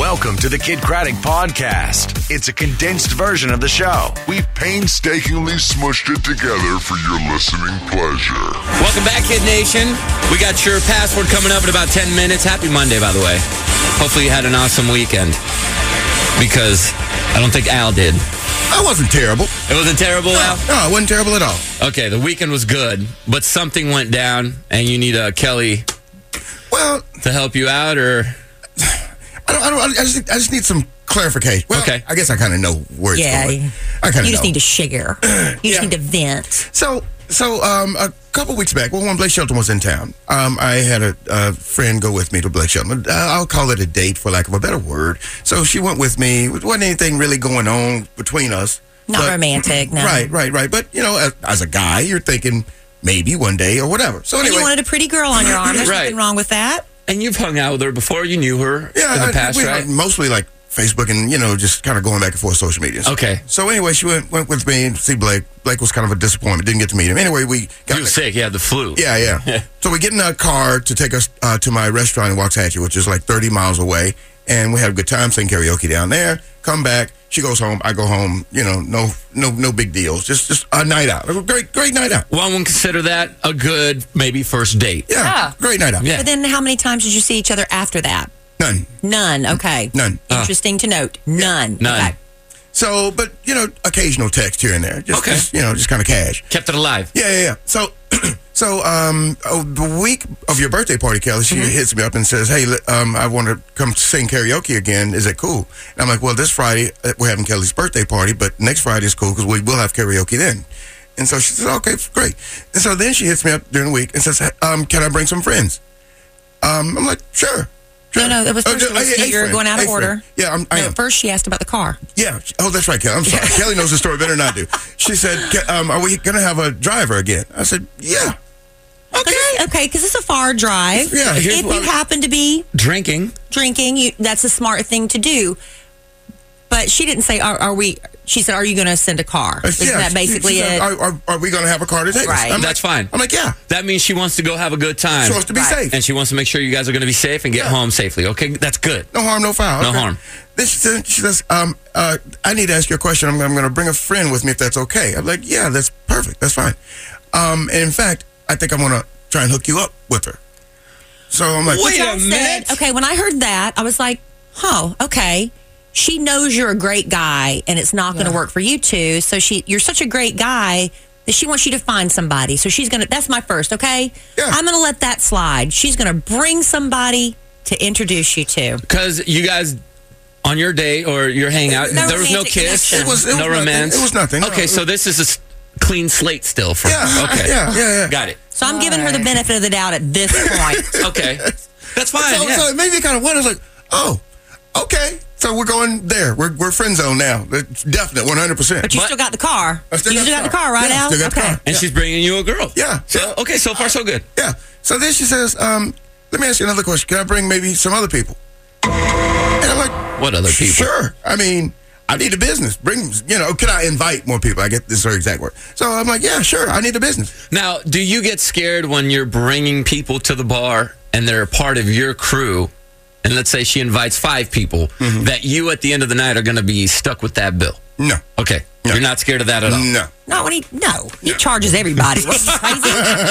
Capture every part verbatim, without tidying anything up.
Welcome to the Kid Craddock Podcast. It's a condensed version of the show. We've painstakingly smushed it together for your listening pleasure. Welcome back, Kid Nation. We got your password coming up in about ten minutes. Happy Monday, by the way. Hopefully you had an awesome weekend, because I don't think Al did. I wasn't terrible. It wasn't terrible, no, Al? No, it wasn't terrible at all. Okay, the weekend was good, but something went down, and you need uh, Kelly well, to help you out, or... I don't, I, don't, I, just, I just need some clarification. Well, okay. I guess I kind of know where it's yeah, going. I kind of You just know. need to share. You just Yeah. need to vent. So, so um, a couple weeks back, well, when Blake Shelton was in town, um, I had a, a friend go with me to Blake Shelton. Uh, I'll call it a date, for lack of a better word. So she went with me. There wasn't anything really going on between us. Not but- romantic, no. Right, right, right. But, you know, as, as a guy, you're thinking maybe one day or whatever. So And anyway. you wanted a pretty girl on your arm. There's Right. nothing wrong with that. And you've hung out with her before. You knew her Yeah, in the I- past, we, right? Mostly like Facebook and, you know, just kind of going back and forth social media. Okay. So anyway, she went went with me to see Blake. Blake was kind of a disappointment. Didn't get to meet him. Anyway, we got You were sick. You had the flu. Yeah, yeah. So we get in a car to take us uh, to my restaurant in Waxahachie, which is like thirty miles away. And we had a good time, sing karaoke down there. Come back. She goes home. I go home. You know, no no, no big deals. Just just a night out. A great, great night out. One would consider that a good, maybe, first date. Yeah, Yeah. great night out. Yeah. But then how many times did you see each other after that? None. None. Okay. None. Interesting to note. None. None. Okay. So, but, you know, occasional text here and there. Just, Okay. just, you know, just kind of cash. Kept it alive. Yeah, yeah, yeah. So, so um, oh, the week of your birthday party, Kelly, she hits me up and says, "Hey, li- um, I want to come sing karaoke again. Is it cool?" And I'm like, "Well, this Friday uh, we're having Kelly's birthday party, but next Friday is cool because we will have karaoke then." And so she says, "Okay, great." And so then she hits me up during the week and says, "Hey, um, "Can I bring some friends?" Um, I'm like, "Sure." No, no, it was Oh, first. It was, a- a you're friend, going out a of order. friend. Yeah, I'm, I No, am. first she asked about the car. Yeah. Oh, that's right, Kelly. I'm sorry. Kelly knows the story better than I do. She said, "Ke- um, "Are we going to have a driver again?" I said, "Yeah." Okay. Okay, because it's a far drive. Yeah, here's If what- you happen to be Drinking. drinking, you, that's a smart thing to do. But she didn't say, "Are, are we?" She said, "Are you going to send a car?" Uh, Is yeah, that she- basically she said, it? Are, are, are we going to have a car to take us? Right. I'm That's like, fine. I'm like, yeah. That means she wants to go have a good time. She wants to be Right. safe. And she wants to make sure you guys are going to be safe and get Yeah. home safely. Okay, that's good. No harm, no foul. No Okay. harm. Then she says, she says um, uh, I need to ask you a question. I'm, I'm going to bring a friend with me if that's okay. I'm like, yeah, that's perfect. That's fine. Um, and in fact, I think I'm going to try and hook you up with her. So I'm like, Wait Y'all a said- minute. Okay, when I heard that, I was like, "Oh, okay." She knows you're a great guy, and it's not going to work for you two. So she, you're such a great guy that she wants you to find somebody. So she's gonna. That's my first. Okay, Yeah. I'm gonna let that slide. She's gonna bring somebody to introduce you to. Because you guys, on your date or your hangout, No there was no romantic kiss, connection. It was- it no was nothing. romance. It was nothing. No, Okay, it so was- this is a s- clean slate still for yeah, Okay, yeah, yeah, yeah. got it. So I'm giving her the benefit of the doubt at this point. Okay, that's fine. So, yeah. so it made me kind of wonder. I was like, oh, okay. So we're going there. We're, we're friend zone now. It's definite, one hundred percent. But you But- still got the car. I still you got still the got the car. car, right, Yeah, Al? still got the okay. car. and she's bringing you a girl. Yeah. So okay, so far so good. Yeah. So then she says, um, let me ask you another question. Can I bring maybe some other people? And I'm like, What other people? sure. I mean, I need a business. Bring, you know, can I invite more people? I get this is her exact word. So I'm like, yeah, sure. I need a business. Now, do you get scared when you're bringing people to the bar and they're a part of your crew? And let's say she invites five people, Mm-hmm. that you at the end of the night are going to be stuck with that bill. No. Okay, No. you're not scared of that at all. No. No, when he no, he charges everybody. What, you crazy?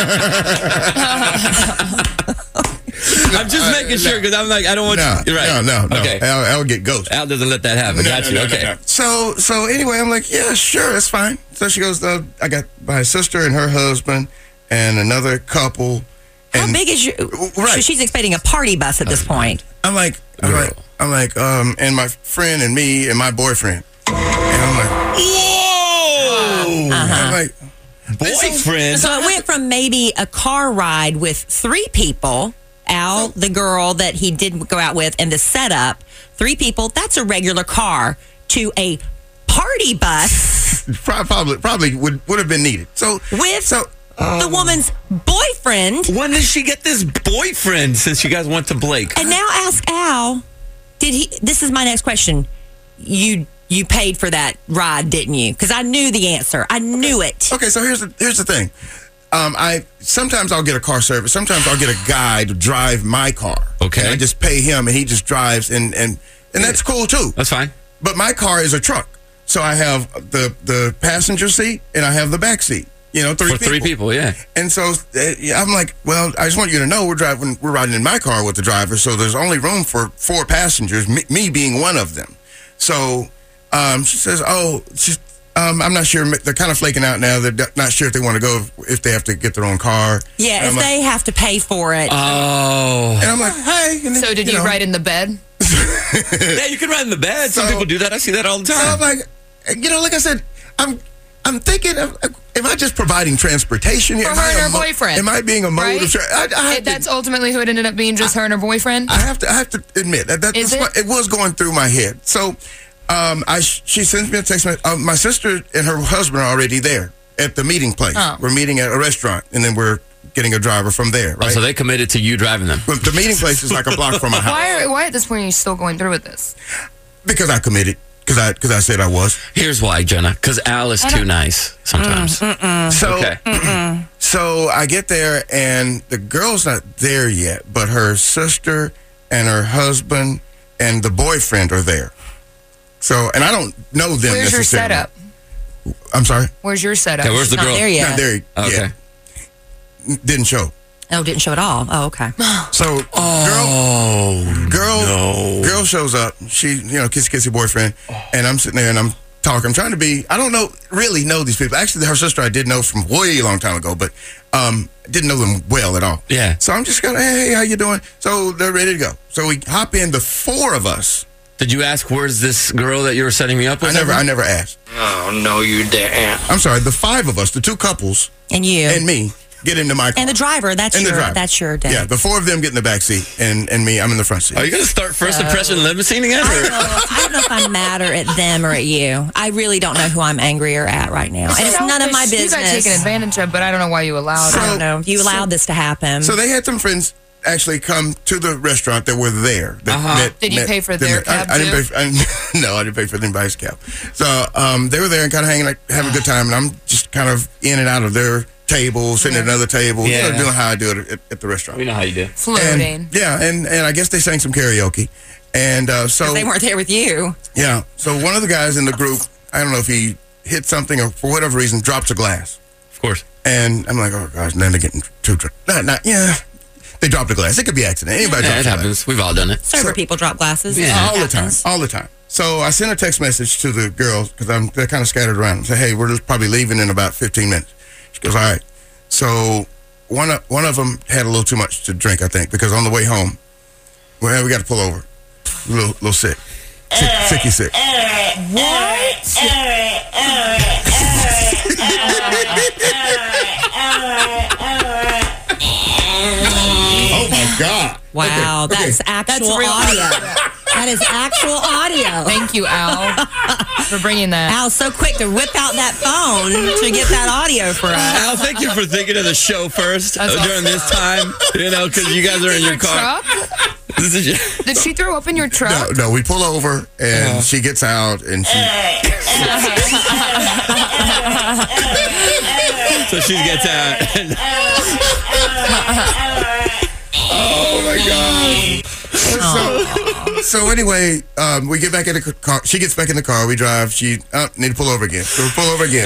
I'm just making sure because I'm like I don't want No. you. Right? No, no, no. Okay. I'll, I'll get ghost. Al doesn't let that happen. No, Got no, you. no, no, Okay. no. So, so anyway, I'm like, yeah, sure, it's fine. So she goes, uh, I got my sister and her husband and another couple. How And big is your? Right. So she's expecting a party bus at this point. I'm like, I'm Girl. like, I'm like, um, and my friend and me and my boyfriend. And I'm like, Whoa! I'm like, Boyfriend. So it went from maybe a car ride with three people, Al, the girl that he did go out with, and the setup, three people, that's a regular car, to a party bus probably, probably would would have been needed. So, with so the woman's boyfriend. When did she get this boyfriend since you guys went to Blake? And now ask Al, did he, this is my next question. You you paid for that ride, didn't you? Because I knew the answer. I knew it. okay, so here's the here's the thing. Um, I sometimes I'll get a car service. Sometimes I'll get a guy to drive my car. Okay. And I just pay him, and he just drives. And and and that's cool too. That's fine. But my car is a truck, so I have the the passenger seat and I have the back seat. You know, three For people. three people, yeah. And so uh, I'm like, well, I just want you to know we're driving, we're riding in my car with the driver, so there's only room for four passengers, me, me being one of them. So um, she says, oh, she's, um, I'm not sure. They're kind of flaking out now. They're not sure if they want to go, if they have to get their own car. Yeah, and if I'm like, they have to pay for it. Oh. and I'm like, hey. And then, So did you, know, ride in the bed? Yeah, you can ride in the bed. Some So- people do that. I see that all the So I'm time. like, you know, like I said, I'm I'm thinking, of, am I just providing transportation here? For Am her I and a her mo- boyfriend, Am I being a mode right? of tra- I, I have It, to- that's ultimately who it ended up being, just her and her boyfriend? I have to I have to admit that, that Is that's it? what- it was going through my head. So um, I she sends me a text message. Um, my sister and her husband are already there at the meeting place. Oh. We're meeting at a restaurant, and then we're getting a driver from there. Oh, Right. so they committed to you driving them. But the meeting place is like a block from my house Why, are, why at this point are you still going through with this? because I committed because I because I said I was. Here's why, Jenna. Because Al is too nice sometimes. So Okay. So I get there, and the girl's not there yet, but her sister and her husband and the boyfriend are there. So, and I don't know them Where's your necessarily. setup? I'm sorry? Where's your setup? Okay, where's the Not girl? there yet. Not there Okay. yet. Didn't show. Oh, didn't show at all. Oh, okay. So, Oh, girl, girl, no. girl shows up. She, you know, kissy kissy boyfriend, and I'm sitting there and I'm talking. I'm trying to be. I don't know, really know these people. Actually, her sister I did know from way long time ago, but um, didn't know them well at all. Yeah. So I'm just going, hey, hey, how you doing? So they're ready to go. So we hop in, the four of us. Did you ask where's this girl that you were setting me up with? I never, I never asked. Oh, no, you didn't. I'm sorry. The five of us, the two couples And you. and me, get into my car. And the driver, that's And the your driver. that's your day. Yeah, the four of them get in the back seat, and, and me, I'm in the front seat. Are you going to start first impression limousine again? I Or? don't, know, I don't know if I'm madder at them or at you. I really don't know who I'm angrier at right now. And it's none of my Selfish. You got taken business. advantage of, but I don't know why you allowed I it. don't know. You allowed this to happen. So they had some friends actually come to the restaurant that were there. That, Uh-huh. that Did you met pay for them their there. I- cab, I, didn't too? pay for, I, no, I didn't pay for anybody's cab. So um, they were there and kind of hanging, like having a good time, and I'm just kind of in and out of their table, sitting at another table, you Yeah. know, doing how I do it at, at the restaurant. We know how you do. Floating. And, yeah, and, and I guess they sang some karaoke. And uh, so, they weren't there with you. yeah, so one of the guys in the group, I don't know if he hit something or for whatever reason, drops a glass. Of course. And I'm like, oh gosh, and then they're getting too drunk. Not, not, yeah, they dropped a glass. It could be accident. Anybody Yeah, drops it a glass. happens. We've all done it. Sober So- people drop glasses. Yeah. It All the time, happens. all the time. So I sent a text message to the girls because I'm they're kind of scattered around. I say, hey, we're just probably leaving in about fifteen minutes. She goes, all right. So one of one of them had a little too much to drink, I think, because on the way home, well, we got to pull over. A little, little sick, sick, sicky sick. Oh my God! Wow, Okay, okay. that's actual That's real audio. That is actual audio. Thank you, Al, for bringing that. Al's so quick to whip out that phone to get that audio for us. Al, thank you for thinking of the show first uh, That's during this time. You know, because you guys are in your car. Truck? This is your- Did she throw up in your No, truck? no, we pull over and she gets out and she. so she gets out. And, Oh my God! So, so anyway, um, we get back in the car. She gets back in the car. We drive. She uh, need to pull over again. So we pull over again.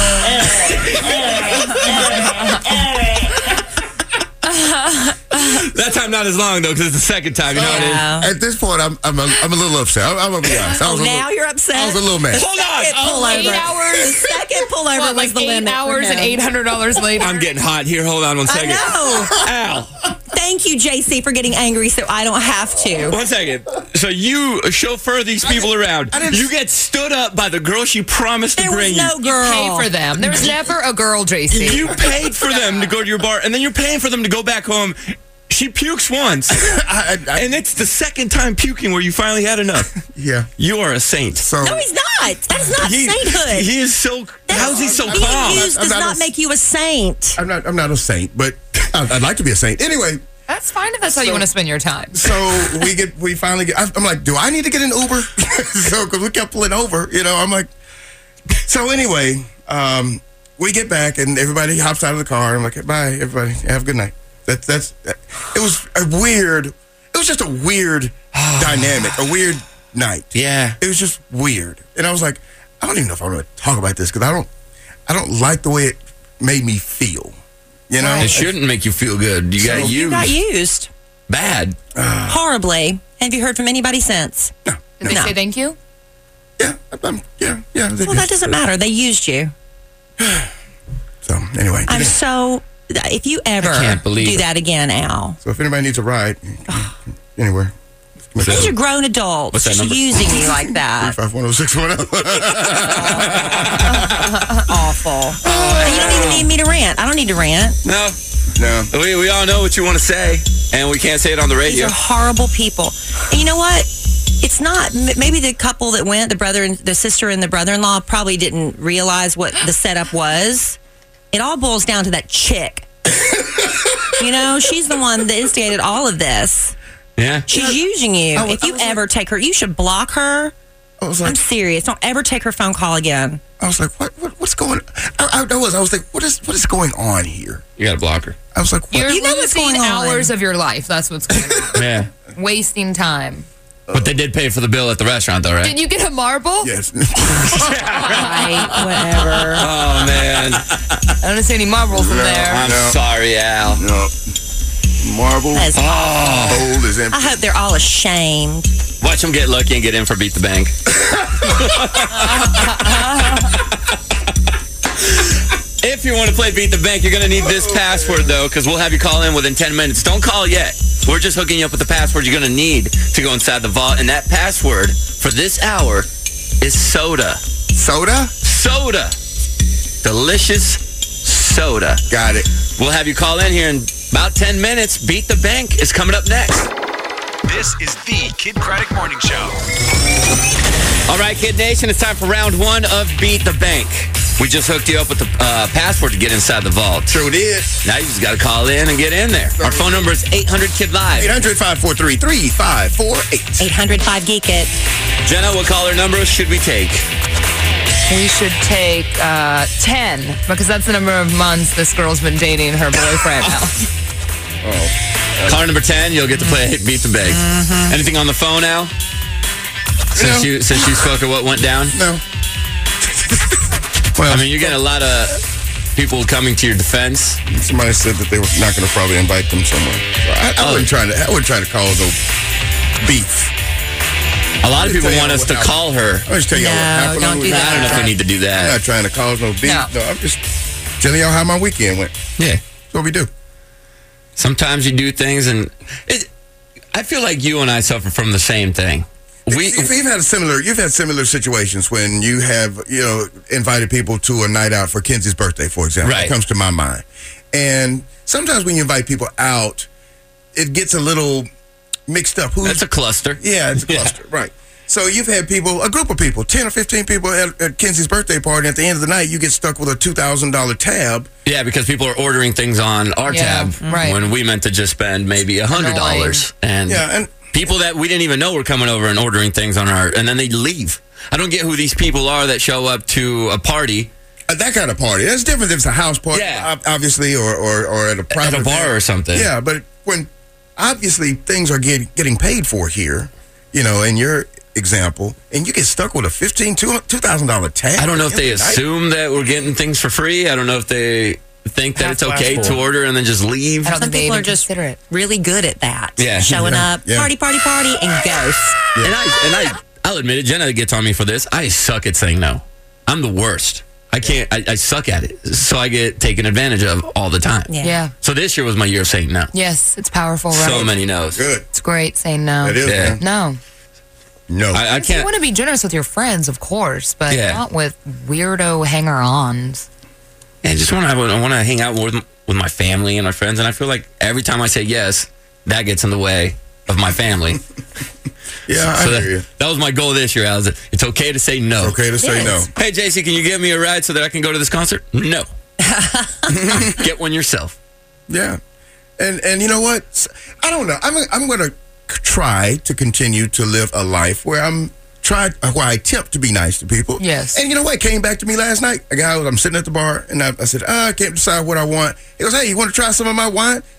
that time not as long though, because it's the second time. You know what it is. Yeah. At this point, I'm I'm a, I'm a little upset. I'm, I'm gonna be honest. I Oh, was a now little, you're upset. I was a little mad. Hold on. Second Oh, pullover. eight hours. The second pullover What, was like the eight limit. for hours and him. eight hundred dollars later? I'm getting hot here. Hold on one I second. know. Al, Thank you, J C, for getting angry so I don't have to. one second. So you chauffeur these people around. I didn't- You get stood up by the girl she promised to There bring was no you. girl. Pay for them. There was never a girl, J C. You paid for them to go to your bar, and then you're paying for them to go back home. She pukes once, I, I, I, and it's the second time puking where you finally had enough. yeah. You are a saint. So No, he's not. That's not He, sainthood. he is so. How's he so Being calm? used I'm does not not a- make you a saint. I'm not I'm not a saint, but I'd, I'd like to be a saint. Anyway, That's fine if that's how you So- want to spend your time. so we get we finally get. I'm like, do I need to get an Uber? So because we kept pulling over, you know. I'm like, so anyway, um, we get back and everybody hops out of the car. I'm like, bye, everybody. Have a good night. That's that's. That, it was a weird. It was just a weird dynamic, a weird night. Yeah. It was just weird. And I was like, I don't even know if I'm going to talk about this because I don't, I don't like the way it made me feel. You know? It shouldn't make you feel good. You got You used. got used Bad. horribly. Have you heard from anybody since? No. Did they No. say thank you? Yeah. I'm, yeah. Yeah. they Well, did. that doesn't matter. They used you. So, anyway. I'm so. If you ever can't believe do it. that again, Al, So, if anybody needs a ride, anywhere. these are grown adults What's that number? using you like that. three five one oh six one oh. Awful. You don't even need me to rant. I don't need to rant. No. No. We, we all know what you want to say, and we can't say it on the These radio. are horrible people. And you know what? It's not. m- Maybe the couple that went, the brother and the sister and the brother-in-law, probably didn't realize what the setup was. It all boils down to that chick. You know, she's the one that instigated all of this. Yeah. She's using you. I was- If you I was like- ever take her, you should block her. I was I'm like, serious. Don't ever take her phone call again. I was like, what, what what's going? I, I, I was, I was like, what is, what is going on here? You got to block her. I was like, what? You're You know what's losing going on. hours of your life. That's what's going on. Yeah. Wasting time. But they did pay for the bill at the restaurant, though, right? Did you get a marble? Yes. Right, whatever. Oh, man. I don't see any marbles in there. I'm No. sorry, Al. No. Marble. That is Bowl is I empty. hope they're all ashamed. Watch them get lucky and get in for Beat the Bank. If you want to play Beat the Bank, you're going to need this password, though, because we'll have you call in within ten minutes. Don't call yet. We're just hooking you up with the password you're going to need to go inside the vault. And that password for this hour is soda. Soda? Soda. Delicious soda. Got it. We'll have you call in here in about ten minutes. Beat the Bank is coming up next. This is the Kid Craddock Morning Show. All right, Kid Nation, it's time for round one of Beat the Bank. We just hooked you up with the uh, password to get inside the vault. Sure did. Now you just got to call in and get in there. Our phone number is eight hundred Kid Live. eight hundred, five four three, three five four eight. eight hundred five Geek It. Jenna, what caller number should we take? We should take uh, ten, because that's the number of months this girl's been dating her boyfriend now. Caller number ten, you'll get to play Beat the Bank. Anything on the phone, Al? Since No. you since you spoke of what went down? No. Well, I mean, you're getting a lot of people coming to your defense. somebody said that they were not going to probably invite them somewhere. So I, I Oh. wasn't trying to. I wasn't trying to cause no beef. A lot of Let me people tell want y'all us what to happened. call her. I'll just tell y'all No, what happened. don't on do the that. I don't know if we need to do I'm that. not trying to cause no beef. No. No, I'm just telling y'all how my weekend went. Yeah. That's what we do. Sometimes you do things, and it, I feel like you and I suffer from the same thing. We You've you've had a similar. You've had similar situations when you have, you know, invited people to a night out for Kenzie's birthday, for example. Right. It comes to my mind. And sometimes when you invite people out, it gets a little mixed up. Who's that's a cluster. Yeah, it's a Yeah. cluster, right. So you've had people, a group of people, ten or fifteen people at, at Kenzie's birthday party. At the end of the night, you get stuck with a two thousand dollars tab. Yeah, because people are ordering things on our Yeah, tab right. when we meant to just spend maybe a hundred dollars, and Yeah, and people that we didn't even know were coming over and ordering things on our, and then they leave. I don't get who these people are that show up to a party uh, that kind of party. That's different if it's a house party, Yeah. ob- obviously, or, or, or at a private at a bar event. or something. Yeah, but when obviously things are get, getting paid for here, you know, in your example, and you get stuck with a fifteen, two thousand dollar tab. I don't know if they every night. assume that we're getting things for free. I don't know if they think that it's okay to order and then just leave. I don't Some think they people even are just consider it. really good at that. Yeah. Showing Yeah. up, Yeah. party, party, party, and ghost. And I and I I'll admit it. Jenna gets on me for this. I suck at saying no. I'm the worst. I can't. I, I suck at it. So I get taken advantage of all the time. Yeah. Yeah. So this year was my year of saying no. Yes, it's powerful, right? So many no's. Good. It's great saying no. It is, Yeah. man. No. No. I, I You can't. want to be generous with your friends, of course, but Yeah. not with weirdo hanger-ons. I just want to. I want to hang out with with my family and my friends, and I feel like every time I say yes, that gets in the way of my family. yeah, I so hear that, you. that was my goal this year. I was. It's okay to say no. Okay to say Yes. no. Hey, J C, can you give me a ride so that I can go to this concert? No. Get one yourself. Yeah, and and you know what? S- I don't know. I'm I'm going to try to continue to live a life where I'm try where I attempt to be nice to people. Yes. And you know what? It came back to me last night. A guy was I'm sitting at the bar and I, I said, oh, I can't decide what I want. He goes, hey, you want to try some of my wine?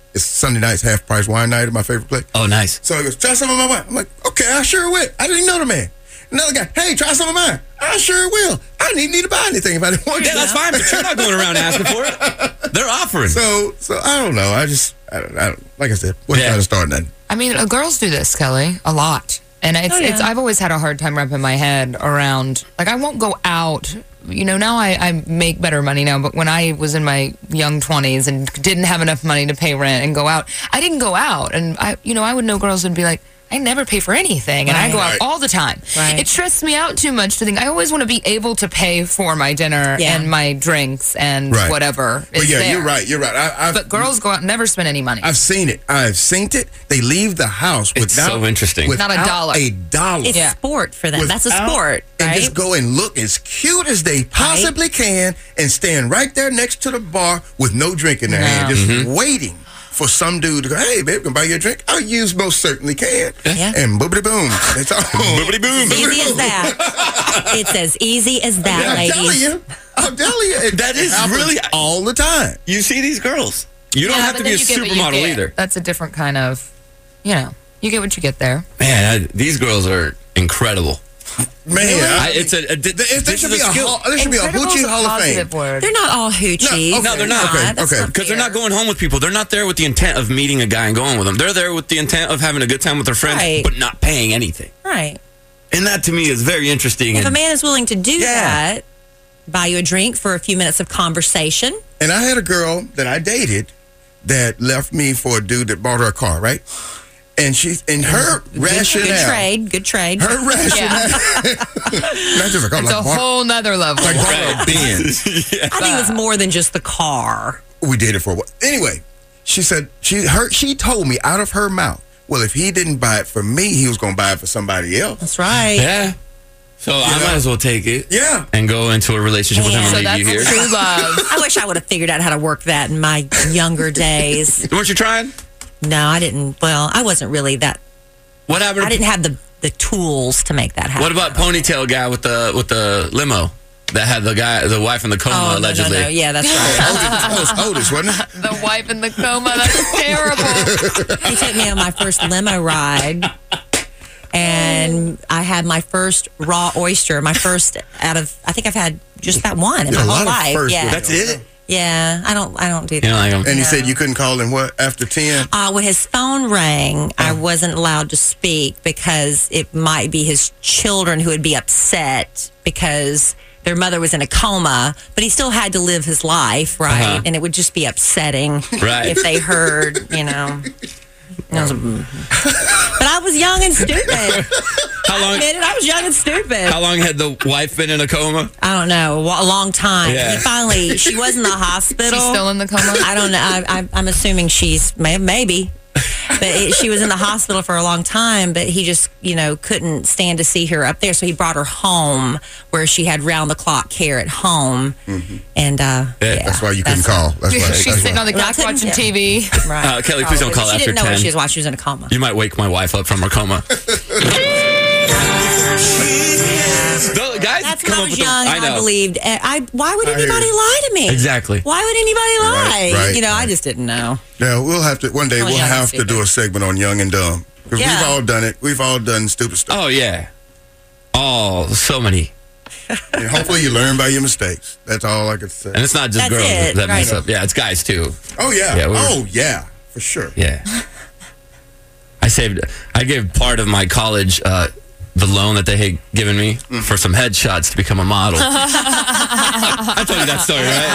it's Sunday night's half price wine night at my favorite place. Oh, nice. So he goes, try some of my wine. I'm like, okay, I sure will. I didn't know the man. Another guy, hey, try some of mine. I sure will. I didn't need to buy anything if I didn't want to. Yeah, that's fine, but you're not going around asking for it. They're offering. So, so I don't know. I just, I don't, I don't like I said, wasn't Yeah. trying to start nothing. I mean, uh, girls do this, Kelly, a lot. And it's, Oh, yeah. it's, I've always had a hard time wrapping my head around, like, I won't go out. You know, now I, I make better money now, but when I was in my young twenties and didn't have enough money to pay rent and go out, I didn't go out. And, I, you know, I would know girls would be like, I never pay for anything, and I go out Right. all the time. Right. It stresses me out too much to think. I always want to be able to pay for my dinner Yeah. and my drinks and Right. whatever But is yeah, there. you're right. You're right. I, I've, But girls go out and never spend any money. I've seen it. I've seen it. They leave the house It's without so interesting. Not a without dollar. A dollar. It's Yeah. sport for them. That's a Without- sport, And right? just go and look as cute as they possibly can and stand right there next to the bar with no drink in their No. hand, just Mm-hmm. waiting for some dude to go, hey, babe, can I buy you a drink? Oh, you most certainly can. Yeah. And boobity boom. That's all. Boobity boom. Easy as that. It's as easy as that, I'm ladies. telling you. I'm telling you. It, That is it happens really- all the time. You see these girls. You don't Yeah, have but to be then a you get what you supermodel get. either. That's a different kind of, you know, you get what you get there. Man, I, these girls are incredible. Man, I, I, it's a, a there, there this should is be a, skill. hall, there should be a Incredible's Hoochie Hall of Fame. positive word. They're not all hoochies. No, okay, No, they're not. okay, That's okay. not Because they're fair. not going home with people. They're not there with the intent of meeting a guy and going with them. They're there with the intent of having a good time with their friends, Right. but not paying anything. Right. And that to me is very interesting. If a and- man is willing to do Yeah. that, buy you a drink for a few minutes of conversation. And I had a girl that I dated that left me for a dude that bought her a car, right? And she, and her Good, rationale, good trade. Good trade. her rationale, not just a car, It's like a bought, whole nother level. like bought her a Benz. I think it was more than just the car. We dated for a while. Anyway, she said she her she told me out of her mouth, well, if he didn't buy it for me, he was going to buy it for somebody else. That's right. yeah. So I know? might as well take it Yeah. and go into a relationship with him Yeah. and So leave that's you here. true love. I wish I would have figured out how to work that in my younger days. Weren't you trying? No, I didn't. Well, I wasn't really that. What happened? I didn't have the, the tools to make that happen. What about ponytail guy with the with the limo that had the guy, the wife in the coma Oh, no, no, allegedly? no. Yeah, that's right. That was Otis, wasn't it? The wife in the coma, that's terrible. He took me on my first limo ride, and I had my first raw oyster. My first out of, I think I've had just that one in Yeah, my a lot whole of life. firsts Yeah, with That's it. yeah. I don't, I don't do that. You know, like, um, And he said you couldn't call him what after ten. Uh, when his phone rang, I wasn't allowed to speak because it might be his children who would be upset because their mother was in a coma, but he still had to live his life, right? Uh-huh. And it would just be upsetting Right. if they heard, you know. It was a- but I was young and stupid. how long? I admit it, I was young and stupid. How long had the wife been in a coma? I don't know, a long time. Yeah. And finally, she was in the hospital. She's still in the coma? I don't know. I, I, I'm assuming she's may, maybe, but it, she was in the hospital for a long time. But he just, you know, couldn't stand to see her up there, so he brought her home where she had round the clock care at home. And uh, yeah, That's why you couldn't that's- call. That's why. She's that's sitting why. on the Well, I couch couldn't- watching yeah. T V. Right. Uh, Kelly, please don't Probably. call She after didn't know where ten. she was while she was in a coma. You might wake my wife up from her coma. The guys That's when come I up was with young. the, I, I know. believed. eh, I why would I hear anybody you. lie to me? Exactly. Why would anybody lie? Right, right, you know, I right. just didn't know. Yeah, we'll have to one day. Oh, We'll young and have to do stupid. a segment on young and dumb because Yeah. we've all done it. We've all done stupid stuff. Oh yeah. Oh, so many. And hopefully, you learn by your mistakes. That's all I could say. And it's not just That's girls it, that mess right. up. Yeah, it's guys too. Oh yeah. Yeah, we were- oh yeah. For sure. Yeah. I saved. I gave part of my college. Uh, the loan that they had given me for some headshots to become a model. I told you that story, right?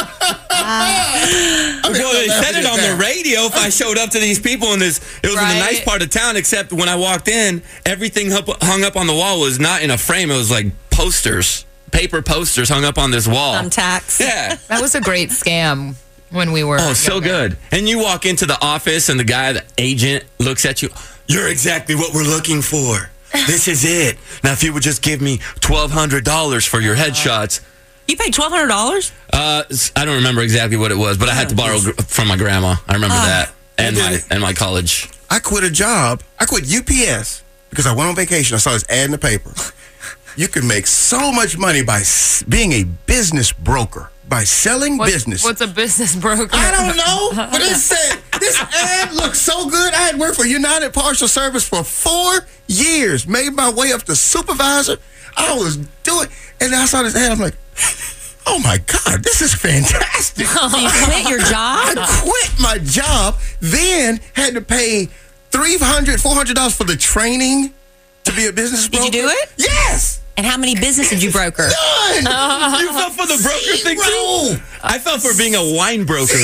Yeah. Well, they said it on the radio if I showed up to these people in this. It was in the nice Right. part of town, except when I walked in, everything up, hung up on the wall was not in a frame. It was like posters, paper posters hung up on this wall. Thumbtacks. Yeah. That was a great scam when we were. Oh, so younger. good. And you walk into the office and the guy, the agent, looks at you. You're exactly what we're looking for. This is it. Now, if you would just give me twelve hundred dollars for your headshots. You paid twelve hundred dollars? Uh, I don't remember exactly what it was, but I had to borrow gr- from my grandma. I remember that. And my and my college. I quit a job. I quit U P S because I went on vacation. I saw this ad in the paper. You can make so much money by s- being a business broker. by selling What's, business. what's a business broker? I don't know, but it said this ad looked so good. I had worked for United Parcel Service for four years, made my way up to supervisor. I was doing, and I saw this ad. I'm like, oh my God, this is fantastic. So you quit your job? I quit my job, then had to pay three hundred dollars, four hundred dollars for the training to be a business broker. Did you do it? Yes. And how many businesses did you broker? None. You fell for the broker thing too? I fell for being a wine broker.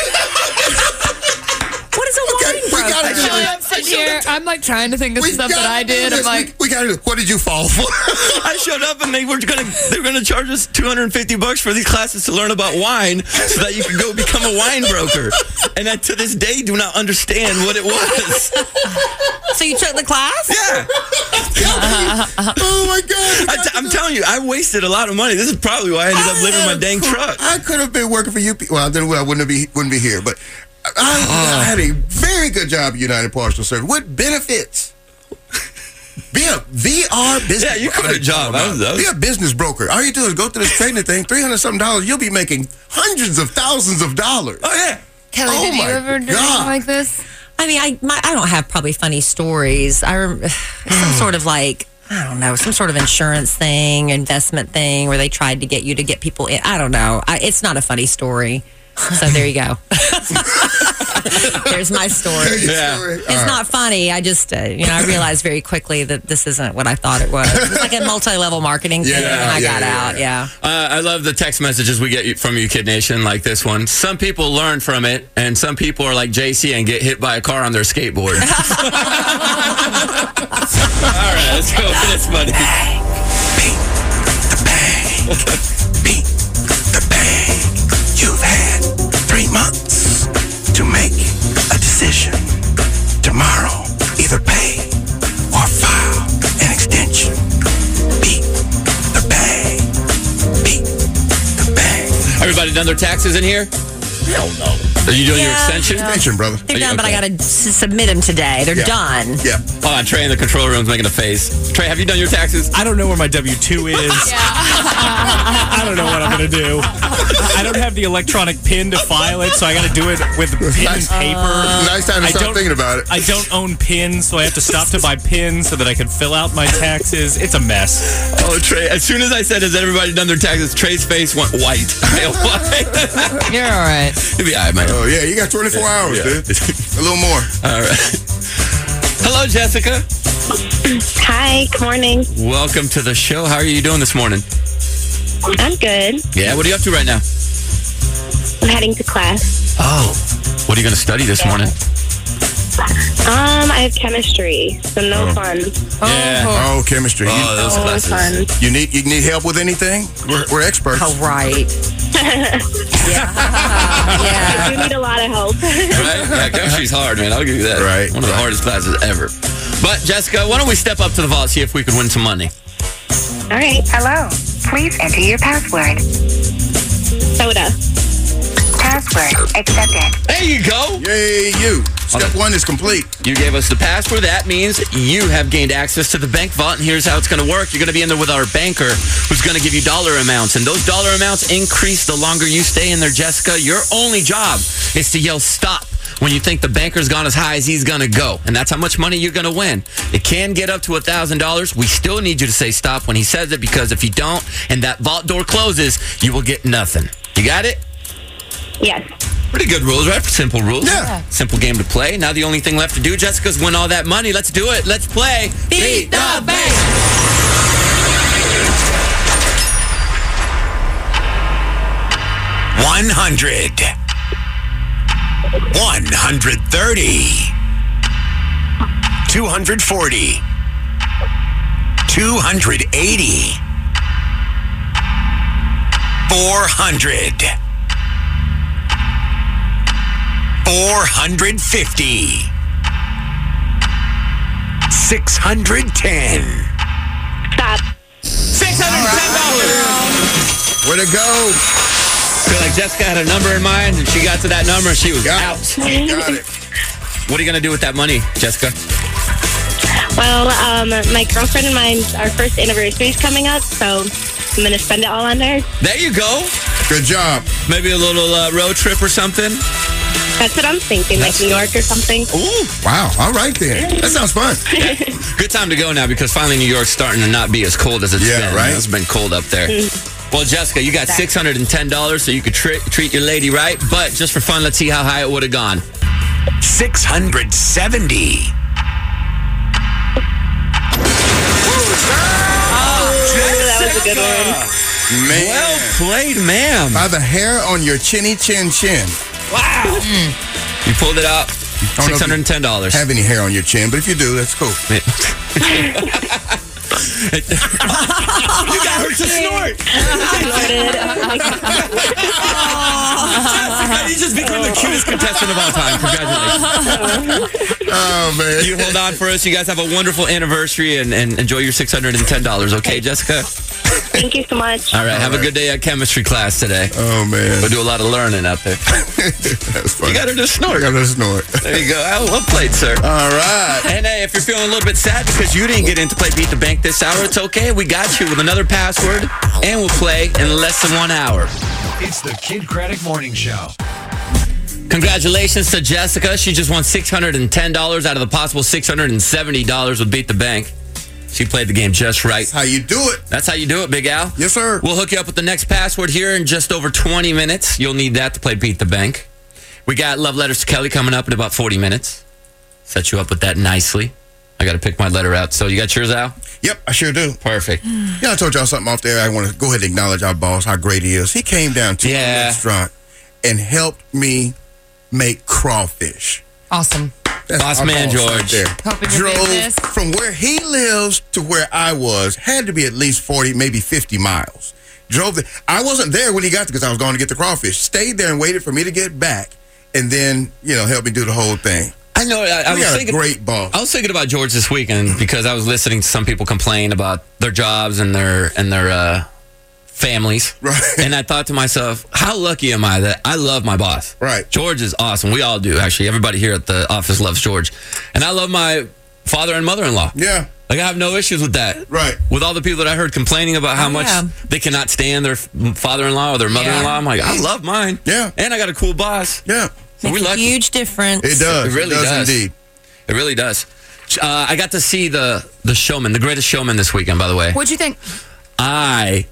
What is a wine Okay, we broker? gotta do Actually, this. I'm sitting here. I'm like trying to think of We stuff that gotta I do did. this. I'm like, we, we gotta do. What did you fall for? I showed up and they were gonna they were gonna charge us two hundred fifty bucks for these classes to learn about wine, so that you could go become a wine broker. And I, to this day, do not understand what it was. So you took the class? Yeah, Oh my God! I t- I'm telling you, I wasted a lot of money. This is probably why I ended up living in my dang truck. I could have been working for U P. Well, then I wouldn't be wouldn't be here. But I, I had a very good job at United Parcel Service with benefits. Be a V R business. Yeah, you quit a job. I was- I was- Be a business broker. All you do is go through this training thing. Three hundred something dollars. You'll be making hundreds of thousands of dollars. Oh yeah. Kelly, Oh did you my ever do God. anything like this? I mean, I my, I don't have probably funny stories. I rem- some sort of like I don't know, some sort of insurance thing, investment thing, where they tried to get you to get people in. I don't know. I, it's not a funny story. So there you go. There's my story. Yeah. It's not funny. I just, uh, you know, I realized very quickly that this isn't what I thought it was. It was like a multi-level marketing thing, Yeah, and I yeah, got yeah, out. Yeah. Uh, I love the text messages we get from you, Kid Nation, like this one. Some people learn from it, and some people are like J C and get hit by a car on their skateboard. All right, let's go for this money. Beat the bang. Beat the bang. You've had three months to make a decision. Tomorrow, either pay or file an extension. Beat the bang. Beat the bang. Everybody done their taxes in here? Hell no. Are you doing your Yeah. extension? Extension, brother. They're Are you done, but I okay? got to s- submit them today. They're Yeah. done. Yeah. Hold on, Trey in the control room's making a face. Trey, have you done your taxes? I don't know where my W two is. I don't know what I'm going to do. I don't have the electronic pin to file it, so I got to do it with pen and paper. Nice time to I start don't- thinking about it. I don't own pins, so I have to stop to buy pins so that I can fill out my taxes. It's a mess. Oh, Trey, as soon as I said, has everybody done their taxes, Trey's face went white. Pale white. You're all right. You'll be all right, man. Oh, yeah, you got twenty-four hours, Yeah. dude. A little more. All right. Hello, Jessica. Hi, good morning. Welcome to the show. How are you doing this morning? I'm good. Yeah, what are you up to right now? I'm heading to class. Oh, what are you going to study this morning? Um, I have chemistry, so no fun. Yeah. Oh, chemistry. Oh, those No classes. fun. You, you need you need help with anything? We're, we're experts. Oh, right. yeah. I do need a lot of help. Right? Yeah, chemistry's hard, man. I'll give you that. Right. One of the hardest classes ever. But, Jessica, why don't we step up to the vault, see if we could win some money? All right. Hello. Please enter your password. Soda. Password accepted. There you go. Yay, you. Step one is complete. You gave us the password. That means you have gained access to the bank vault, and here's how it's going to work. You're going to be in there with our banker, who's going to give you dollar amounts, and those dollar amounts increase the longer you stay in there, Jessica. Your only job is to yell stop when you think the banker's gone as high as he's going to go, and that's how much money you're going to win. It can get up to one thousand dollars. We still need you to say stop when he says it, because if you don't and that vault door closes, you will get nothing. You got it? Yes. Pretty good rules, right? Simple rules. Yeah. Simple game to play. Now the only thing left to do, Jessica's win all that money. Let's do it. Let's play. Beat the Bank. one hundred. one hundred thirty. two hundred forty. two hundred eighty. four hundred. four hundred fifty. six hundred ten. Stop. six hundred ten dollars. Way to go. Feel like Jessica had a number in mind, and she got to that number, and she was Got out. it. Got it. What are you going to do with that money, Jessica? Well, um, my girlfriend and mine, our first anniversary is coming up, so I'm going to spend it all on her. There you go. Good job. Maybe a little uh, road trip or something. That's what I'm thinking, That's- like New York or something. Ooh. Wow. All right, then. That sounds fun. Good time to go now because finally New York's starting to not be as cold as it's Yeah, been. right? It's been cold up there. Well, Jessica, you got six hundred ten dollars so you could tri- treat your lady right. But just for fun, let's see how high it would have gone. six hundred seventy. That was a good one. Man. Well played, ma'am. By the hair on your chinny chin chin. Wow. You pulled it out. I don't know if six hundred ten dollars. you Have any hair on your chin, but if you do, that's cool. You got her to snort. Jessica, you just became the cutest contestant of all time. Congratulations. Oh, man. You hold on for us. You guys have a wonderful anniversary and, and enjoy your six hundred ten dollars. Okay, Jessica? Thank you so much. All right. Have a good day at chemistry class today. Oh, man. We'll do a lot of learning out there. That's funny. You got her to snort. I got her to snort. There you go. Oh, well played, sir. All right. And hey, if you're feeling a little bit sad because you didn't get in to play Beat the Bank this hour, it's okay. We got you with another password, and we'll play in less than one hour. It's the Kid Craddock Morning Show. Congratulations to Jessica. She just won six hundred ten dollars out of the possible six hundred seventy dollars with Beat the Bank. She played the game just right. That's how you do it. That's how you do it, Big Al. Yes, sir. We'll hook you up with the next password here in just over twenty minutes. You'll need that to play Beat the Bank. We got Love Letters to Kelly coming up in about forty minutes. Set you up with that nicely. I got to pick my letter out. So you got yours, Al? Yep, I sure do. Perfect. Yeah, I told y'all something off there. I want to go ahead and acknowledge our boss, how great he is. He came down to Yeah. the restaurant and helped me make crawfish. Awesome. That's Boss our man, boss George. right there. Helping your Drove business. from where he lives to where I was, had to be at least forty, maybe fifty miles. Drove the, I wasn't there when he got there because I was going to get the crawfish. Stayed there and waited for me to get back, and then, you know, helped me do the whole thing. I know. I, I We was got a thinking, great boss. I was thinking about George this weekend because I was listening to some people complain about their jobs and their and their uh, families. Right. And I thought to myself, how lucky am I that I love my boss? Right. George is awesome. We all do, actually. Everybody here at the office loves George. And I love my father and mother-in-law. Yeah. Like, I have no issues with that. Right. With all the people that I heard complaining about how Oh, much yeah. they cannot stand their f- father-in-law or their mother-in-law, I'm like, I love mine. Yeah. And I got a cool boss. Yeah. So we Makes a lucky. huge difference. It does. It really it does, does. indeed. It really does. Uh, I got to see the the Showman, the Greatest Showman this weekend, by the way. What'd you think? I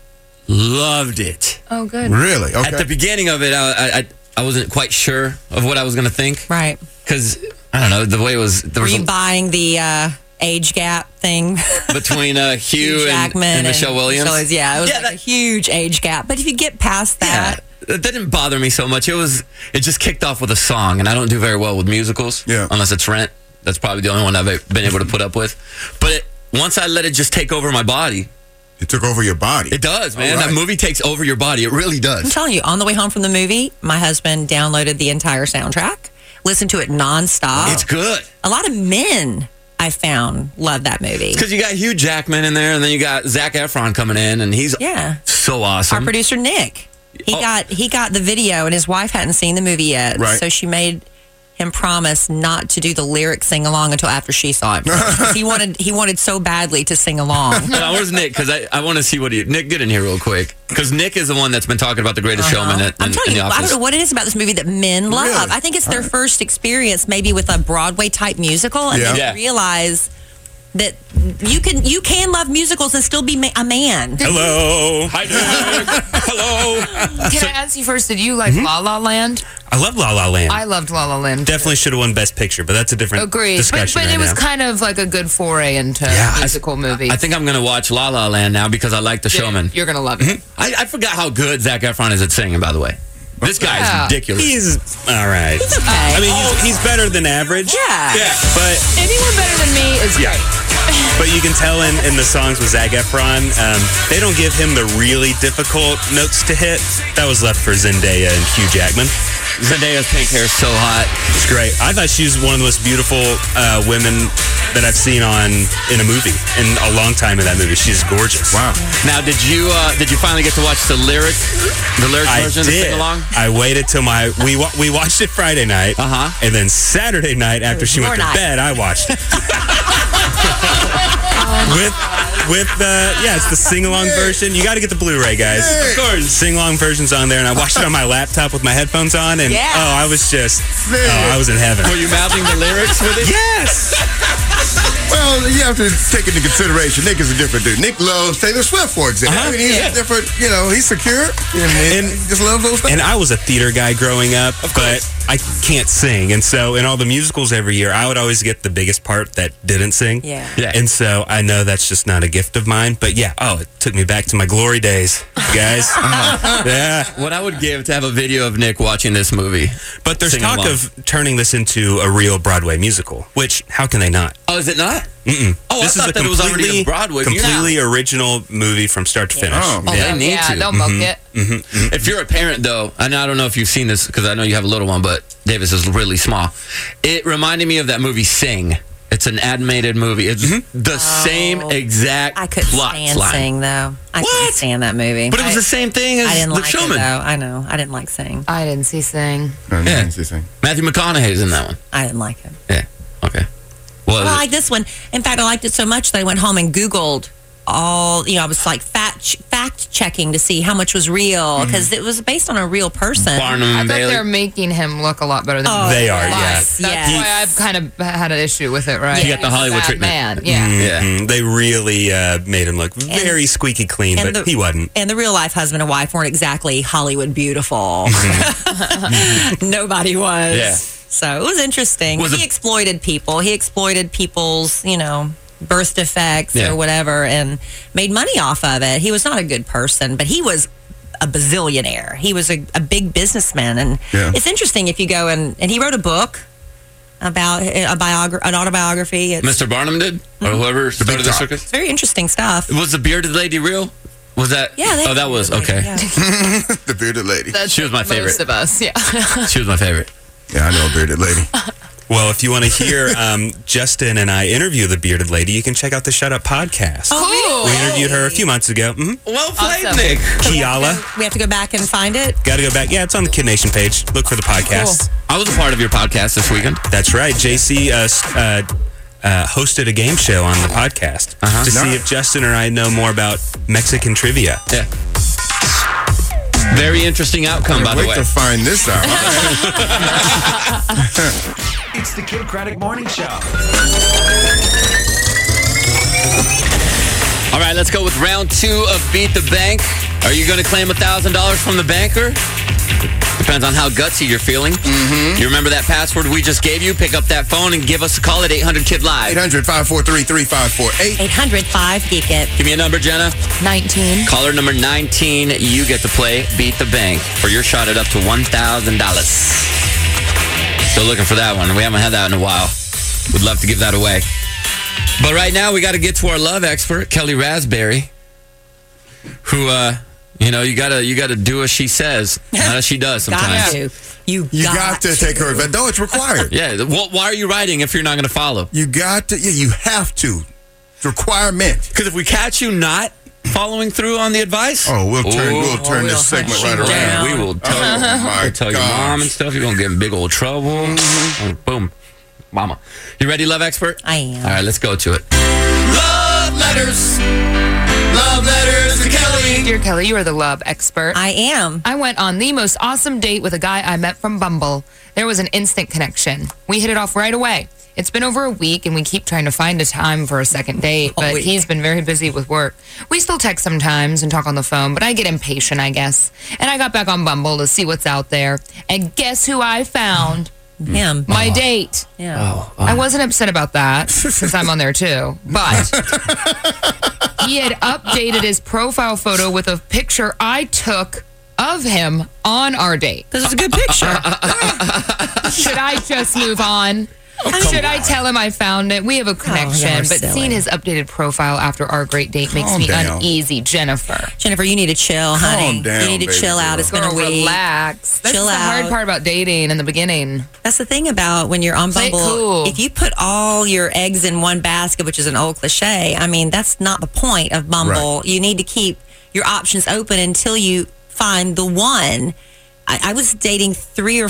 loved it. Oh, good. Really? Okay. At the beginning of it, I I, I wasn't quite sure of what I was going to think. Right. Because, I don't know, the way it was, there Were was you a, buying the uh, age gap thing? between uh, Hugh, Hugh and, Jackman and Michelle Williams. Michelle- yeah, it was Yeah, like that- a huge age gap. But if you get past Yeah, that, that didn't bother me so much. It was, it just kicked off with a song, and I don't do very well with musicals. Yeah. Unless it's Rent. That's probably the only one I've been able to put up with. But it, once I let it just take over my body, It took over your body. it does, man. All right. That movie takes over your body. It really I'm does. telling you, on the way home from the movie, my husband downloaded the entire soundtrack, listened to it nonstop. It's good. A lot of men I found love that movie. Because you got Hugh Jackman in there, and then you got Zac Efron coming in, and he's Yeah. so awesome. Our producer Nick, he Oh. got he got the video, and his wife hadn't seen the movie yet, Right. so she made him promise not to do the lyric sing along until after she saw it. 'Cause he wanted he wanted so badly to sing along. Hold on, where's Nick? Because I, I want to see what he... Nick, get in here real quick. Because Nick is the one that's been talking about the Greatest Showman in, I'm in, telling in you, the I office. don't know what it is about this movie that men love. Really? I think it's their first experience, maybe with a Broadway type musical, and Yeah. they Yeah. realize that you can you can love musicals and still be ma- a man. Hello. Hi, Nick. Hello. Can I ask you first, did you like La La Land? I love La La Land. I loved La La Land. Definitely should have won Best Picture, but that's a different Agreed. But, discussion but right it was now. kind of like a good foray into Yeah, I- musical movies. I think I'm going to watch La La Land now because I like the Showman. You're going to love it. I, I forgot how good Zac Efron is at singing, by the way. This guy Yeah. is ridiculous. He's all right. okay. I mean, he's, he's better than average. Yeah. yeah. But Anyone better than me is Yeah. great. but you can tell in, in the songs with Zac Efron, um, they don't give him the really difficult notes to hit. That was left for Zendaya and Hugh Jackman. Zendaya's pink hair is so hot. It's great. I thought she was one of the most beautiful uh, women that I've seen on in a movie in a long time in that movie. She's gorgeous. Wow. Now, did you uh, did you finally get to watch the lyric the lyric I version to did. sing along? I waited till my we wa- we watched it Friday night, Uh-huh. and then Saturday night after she went Your to night. bed, I watched it. with with the yeah, it's the sing along version. You got to get the Blu-ray, guys. Of course. Sing along version's on there, and I watched it on my laptop with my headphones on, and Yes. oh, I was just oh, I was in heaven. Were you mouthing the lyrics with it? Yes. Well, you have to take into consideration Nick is a different dude. Nick loves Taylor Swift, for example. Uh-huh. I mean, he's Yeah. a different, you know, he's secure and, and he just loves those things. And I was a theater guy growing up, but I can't sing. And so in all the musicals every year, I would always get the biggest part that didn't sing. Yeah. Yeah. And so I know that's just not a gift of mine. But yeah, oh, it took me back to my glory days, guys. Yeah. What I would give to have a video of Nick watching this movie. But there's Singing talk along. of turning this into a real Broadway musical, which, how can they not? Oh, is it not? Mm-mm. Oh, this I thought is a that it was already completely, a Broadway completely original movie from start to finish. Oh, Oh, yeah. they need yeah, to. they'll milk it. Mm-hmm. If you're a parent, though, and I don't know if you've seen this because I know you have a little one, but Davis is really small. It reminded me of that movie Sing. It's an animated movie. It's the same exact I couldn't plot stand line. Sing, though. I What? couldn't stand that movie. But it was I, the same thing as I didn't The like Showman. it, though. I know. I didn't like Sing. I didn't see Sing. Yeah. Yeah. Matthew McConaughey's in that one. I didn't like it. Yeah. Okay. Well, Well, I like this one. In fact, I liked it so much that I went home and Googled all, you know, I was like fact, fact checking to see how much was real because it was based on a real person. Barnum I and thought Bailey. they're making him look a lot better than Oh, They are, yes, yeah. That's yes. why I've kind of had an issue with it, right? You got the He's a Hollywood bad treatment. Man. Yeah. Yeah. Mhm. They really uh, made him look very squeaky clean, and but the- he wasn't. And the real life husband and wife weren't exactly Hollywood beautiful. Nobody was. Yeah. So it was interesting. Was he it- exploited people. He exploited people's, you know, birth defects Yeah. or whatever and made money off of it. He was not a good person, but he was a bazillionaire. He was a, a big businessman. And Yeah. it's interesting if you go and, and he wrote a book about a biogra- an autobiography. It's, Mister Barnum did? Or whoever started the top. circus? it's very interesting stuff. Was the bearded lady real? Was that? Yeah. they- Oh, that was, okay. Yeah. The bearded lady. That's She was my most favorite. of us, yeah. She was my favorite. Yeah, I know a bearded lady. Well, if you want to hear um, Justin and I interview the bearded lady, you can check out the Shut Up podcast. Oh, We really? interviewed her a few months ago. Mm-hmm. Well played, Awesome. Nick. Kiala. We have to go back and find it. Got to go back. Yeah, it's on the Kid Nation page. Look for the podcast. I was a part of your podcast this weekend. That's right. J C uh, s- uh, uh, hosted a game show on the podcast Uh-huh. to see Nice. if Justin or I know more about Mexican trivia. Yeah. Very interesting outcome, by the Wait way. to find this out. It's the Kid Craddock Morning Show. All right, let's go with round two of Beat the Bank. Are you going to claim one thousand dollars from the banker? Depends on how gutsy you're feeling. Mm-hmm. You remember that password we just gave you? Pick up that phone and give us a call at eight hundred Kid Live. eight hundred, five four three, three five four eight. eight hundred five Geek It. Give me a number, Jenna. nineteen. Caller number nineteen, you get to play Beat the Bank for your shot at up to one thousand dollars. Still looking for that one. We haven't had that in a while. Would love to give that away. But right now, we got to get to our love expert, Kelly Raspberry, who, uh, you know, you gotta you gotta do as she says, not as she does Got sometimes. to. You, You got, to take her advice. No, it's required. Yeah. Well, why are you writing if you're not going to follow? You got to. Yeah, you have to. It's requirement. Because if we catch you not following through on the advice, Oh, we'll turn. Ooh. We'll turn we'll this segment hunt right you around. yeah, we will tell, Oh my we'll tell your gosh. mom and stuff. You're gonna get in big old trouble. Mm, Boom, mama. You ready, love expert? I am. All right, let's go to it. Love letters. Love letters to Kelly. Dear Kelly, you are the love expert. I am. I went on the most awesome date with a guy I met from Bumble. There was an instant connection. We hit it off right away. It's been over a week, and we keep trying to find a time for a second date, but week. he's been very busy with work. We still text sometimes and talk on the phone, but I get impatient, I guess. And I got back on Bumble to see what's out there. And guess who I found? Him. My date. Yeah. I wasn't upset about that since I'm on there too. But he had updated his profile photo with a picture I took of him on our date. This is a good picture. Should I just move on? Should I tell him I found it? We have a connection, you're but silly. seeing his updated profile after our great date makes Calm me down. uneasy. Jennifer. Jennifer, you need to chill, honey. down, you need to baby chill out. girl. It's been a Girl, week. relax. That's Chill the hard out. part about dating in the beginning. That's the thing about when you're on Play it Bumble. cool. If you put all your eggs in one basket, which is an old cliche, I mean, that's not the point of Bumble. You need to keep your options open until you find the one. I, I was dating three or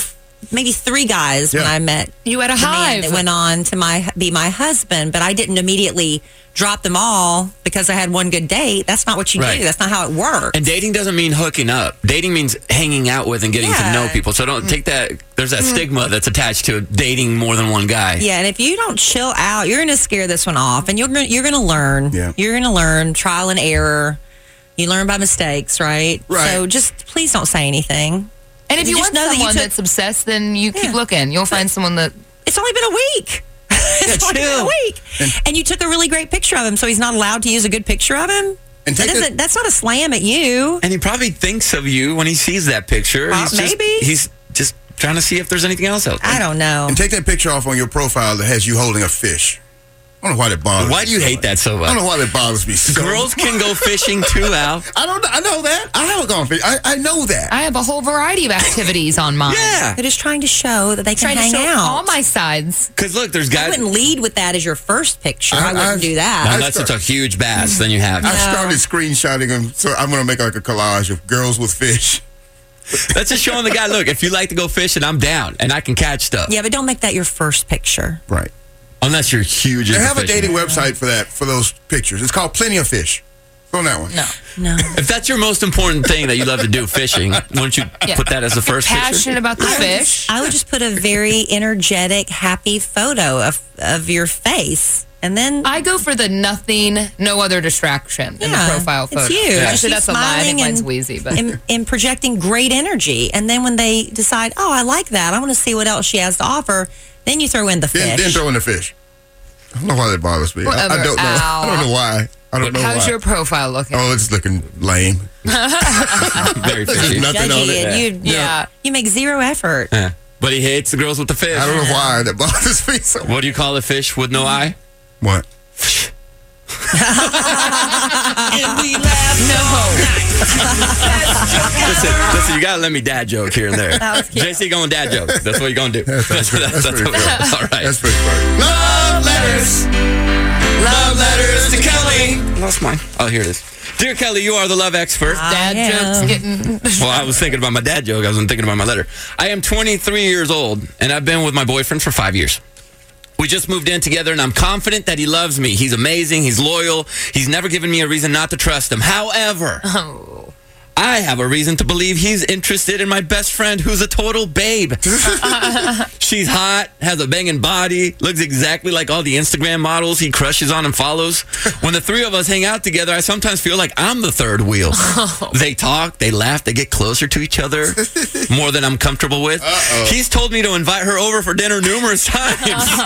maybe three guys when Yeah. I met You had a the man hive. that went on to my be my husband, but I didn't immediately drop them all because I had one good date. That's not what you Right. do. That's not how it works. And dating doesn't mean hooking up. Dating means hanging out with and getting Yeah. to know people. So don't take that. There's that stigma that's attached to dating more than one guy. Yeah, and if you don't chill out, you're going to scare this one off, and you're gonna, you're going to learn. Yeah. You're going to learn trial and error. You learn by mistakes, right? Right. So just please don't say anything. And if you, You want just know that you someone took- that's obsessed, then you keep Yeah. looking. You'll find someone that. It's only been a week. it's only been chill. a week, and you took a really great picture of him, so he's not allowed to use a good picture of him. And That take doesn't, that's not a slam at you. And he probably thinks of you when he sees that picture. Uh, he's just, maybe. He's just trying to see if there's anything else out there. I don't know. And take that picture off on your profile that has you holding a fish. I don't know why that bothers Why me do you so hate much. that so I don't much? know why that bothers me so Girls can go fishing too, Al. I don't. I know that. I haven't gone fishing. I, I know that. I have a whole variety of activities on mine. Yeah. They're just trying to show that they can Trying to hang show out. all my sides. Because look, there's I guys. wouldn't lead with that as your first picture. I, I- wouldn't I've- do that. Now, that's such a huge bass. Then you have. I started screenshotting them, so I'm going to make like a collage of girls with fish. That's just showing the guy. Look, if you like to go fishing, I'm down, and I can catch stuff. Yeah, but don't make that your first picture. Right. Unless you're huge. They into have a fishing. dating website for that, for those pictures. It's called Plenty of Fish. Go on that one. No. No. If that's your most important thing that you love to do, fishing, wouldn't you Yeah. put that as the first Passionate picture? about the I would, fish. I would just put a very energetic, happy photo of of your face, and then I go for the nothing, no other distraction in Yeah, the profile it's photo. you. Actually, Just that's a lie. I think smiling mine's and- wheezy, but in, in projecting great energy. And then when they decide, oh, I like that, I want to see what else she has to offer, then you throw in the Then, fish. then throw in the fish. I don't know why that bothers me. I, I Whatever. don't know. I don't know why. I don't know how's why. your profile looking? Oh, it's looking lame. Very fishy. Nothing on Judgy, it. and you, Yeah. you make zero effort. Yeah. But he hates the girls with the fish. I don't know why that bothers me so much. What do you call a fish with no eye? What? And we laugh. listen, listen, you gotta let me dad joke here and there. That was cute. J C going dad joke. That's what you're gonna do. That's, that's, pretty- that's pretty what- funny. All right. That's pretty funny. Love letters. Love letters to Kelly. Lost mine. Oh, here it is. Dear Kelly, you are the love expert. Dad I jokes am. getting. Well, I was thinking about my dad joke. I wasn't thinking about my letter. I am twenty-three years old, and I've been with my boyfriend for five years. We just moved in together, and I'm confident that he loves me. He's amazing. He's loyal. He's never given me a reason not to trust him. However, I have a reason to believe he's interested in my best friend, who's a total babe. She's hot, has a banging body, looks exactly like all the Instagram models he crushes on and follows. When the three of us hang out together, I sometimes feel like I'm the third wheel. They talk, they laugh, they get closer to each other more than I'm comfortable with. Uh-oh. He's told me to invite her over for dinner numerous times.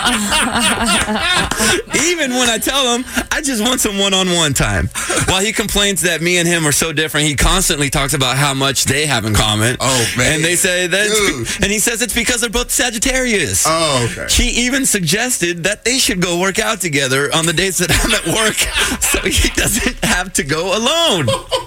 Even when I tell him I just want some one-on-one time. While he complains that me and him are so different, he constantly talks about how much they have in common. Oh, man. And they say that, it's Dude. be- and he says it's because they're both Sagittarius. Oh, okay. She even suggested that they should go work out together on the days that I'm at work, so he doesn't have to go alone.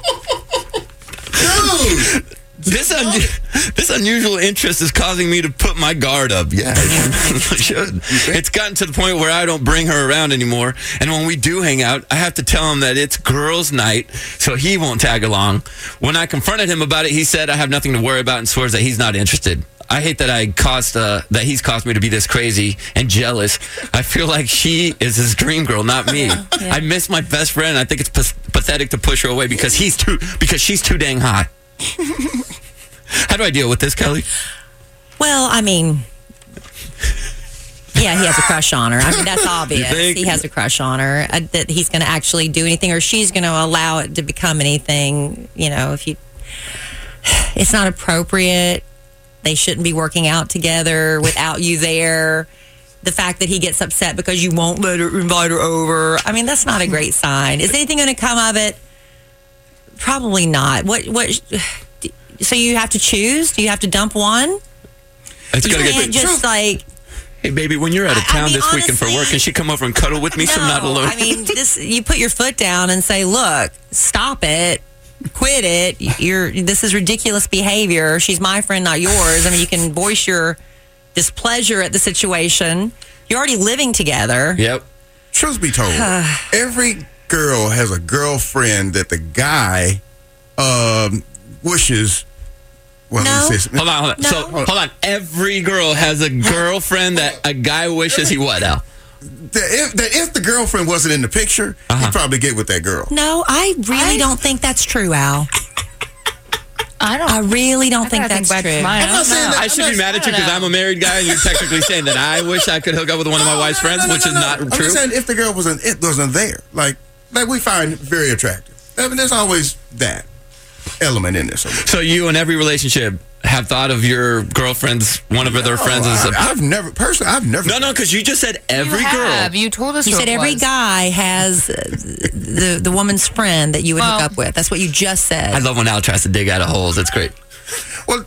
Dude! This un- this unusual interest is causing me to put my guard up. Yeah, it should. It's gotten to the point where I don't bring her around anymore. And when we do hang out, I have to tell him that it's girls' night, so he won't tag along. When I confronted him about it, he said I have nothing to worry about and swears that he's not interested. I hate that I caused uh, that he's caused me to be this crazy and jealous. I feel like she is his dream girl, not me. I miss my best friend. I think it's p- pathetic to push her away because he's too because she's too dang hot. How do I deal with this, Kelly? Well, I mean, yeah, he has a crush on her. I mean, that's obvious. think? He has a crush on her. Uh, that he's going to actually do anything, or she's going to allow it to become anything. You know, if you, it's not appropriate. They shouldn't be working out together without you there. The fact that he gets upset because you won't let her invite her over. I mean, that's not a great sign. Is anything going to come of it? Probably not. What? What? So you have to choose? Do you have to dump one? It's You gonna get can't just like. Hey, baby, when you're out of I- I town mean, this weekend for work, honestly- can she come over and cuddle with me so I'm not No, alone? I mean, this. You put your foot down and say, "Look, stop it, quit it. You're this is ridiculous behavior. She's my friend, not yours. I mean, you can voice your displeasure at the situation. You're already living together. Yep. Truth be told, every girl has a girlfriend that the guy um, wishes Well, No. let me see. Hold on, hold on. No. So, hold on. Every girl has a girlfriend that a guy wishes he would, Al. The, if, the, if the girlfriend wasn't in the picture, Uh-huh. he'd probably get with that girl. No, I really don't think that's true, Al. I don't. I really don't I think gotta that's think back to true. mine. I'm not saying that- I should be mad at you because I'm a married guy and you're technically saying that I wish I could hook up with one of my wife's friends, No, no, which no, is no. not I'm true. just saying if the girl wasn't, it wasn't there. Like, like we find very attractive. I mean, there's always that element in this. So you in every relationship have thought of your girlfriend's, one of their friends as a... I, I've never, personally, I've never. No, no, because you just said every you girl. have. You told us You who said it every was. guy has uh, the the woman's friend that you would Well- hook up with. That's what you just said. I love when Al tries to dig out of holes. It's great. Well,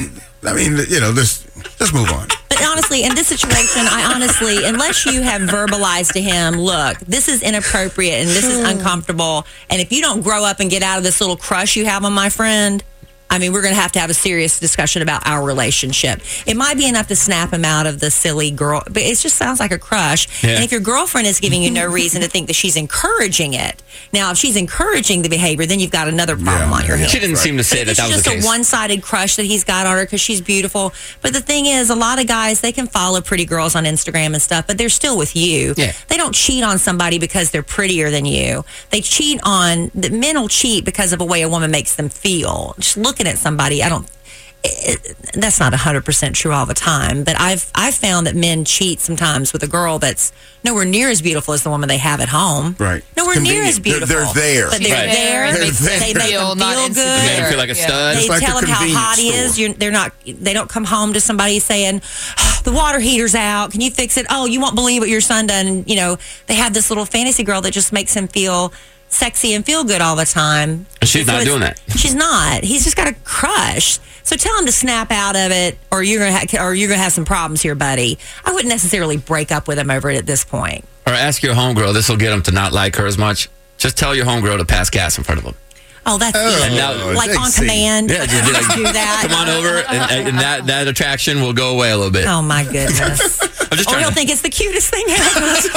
I mean, you know, let's let's move on. But honestly, in this situation, I honestly, unless you have verbalized to him, look, this is inappropriate and this is uncomfortable, and if you don't grow up and get out of this little crush you have on my friend, I mean, we're going to have to have a serious discussion about our relationship. It might be enough to snap him out of the silly girl, but it just sounds like a crush. Yeah. And if your girlfriend is giving you no reason to think that she's encouraging it, now if she's encouraging the behavior, then you've got another problem Yeah, on your yeah. hands. She didn't seem to say But that it's that was just the case. a one-sided crush that he's got on her because she's beautiful. But the thing is, a lot of guys, they can follow pretty girls on Instagram and stuff, but they're still with you. Yeah. They don't cheat on somebody because they're prettier than you. They cheat on, the men will cheat because of a way a woman makes them feel. Just looking at somebody, I don't, it, that's not one hundred percent true all the time, but I've I've found that men cheat sometimes with a girl that's nowhere near as beautiful as the woman they have at home. Right. Nowhere near as Convenient. beautiful. They're- they're there. But they're Right. there. They're They, they there. make Feel them not feel insecure. good. Made him feel like a Yeah. stud. They It's like tell the him how convenience hot he is. store. You're, they're not. They don't come home to somebody saying, "The water heater's out. Can you fix it?" Oh, you won't believe what your son done. And, you know, they have this little fantasy girl that just makes him feel sexy and feel good all the time. And she's So not it's- doing that. She's not. He's just got a crush. So tell him to snap out of it, or you're gonna ha- or you're gonna have some problems here, buddy. I wouldn't necessarily break up with him over it at this point. Or ask your homegirl. This will get him to not like her as much. Just tell your homegirl to pass gas in front of him. Oh, that's Oh, easy. And now- like on sexy. command. Yeah, just be like, Just do that. Come on over, and, and that, that attraction will go away a little bit. Oh my goodness. I'm just Or trying he'll to... think it's the cutest thing ever.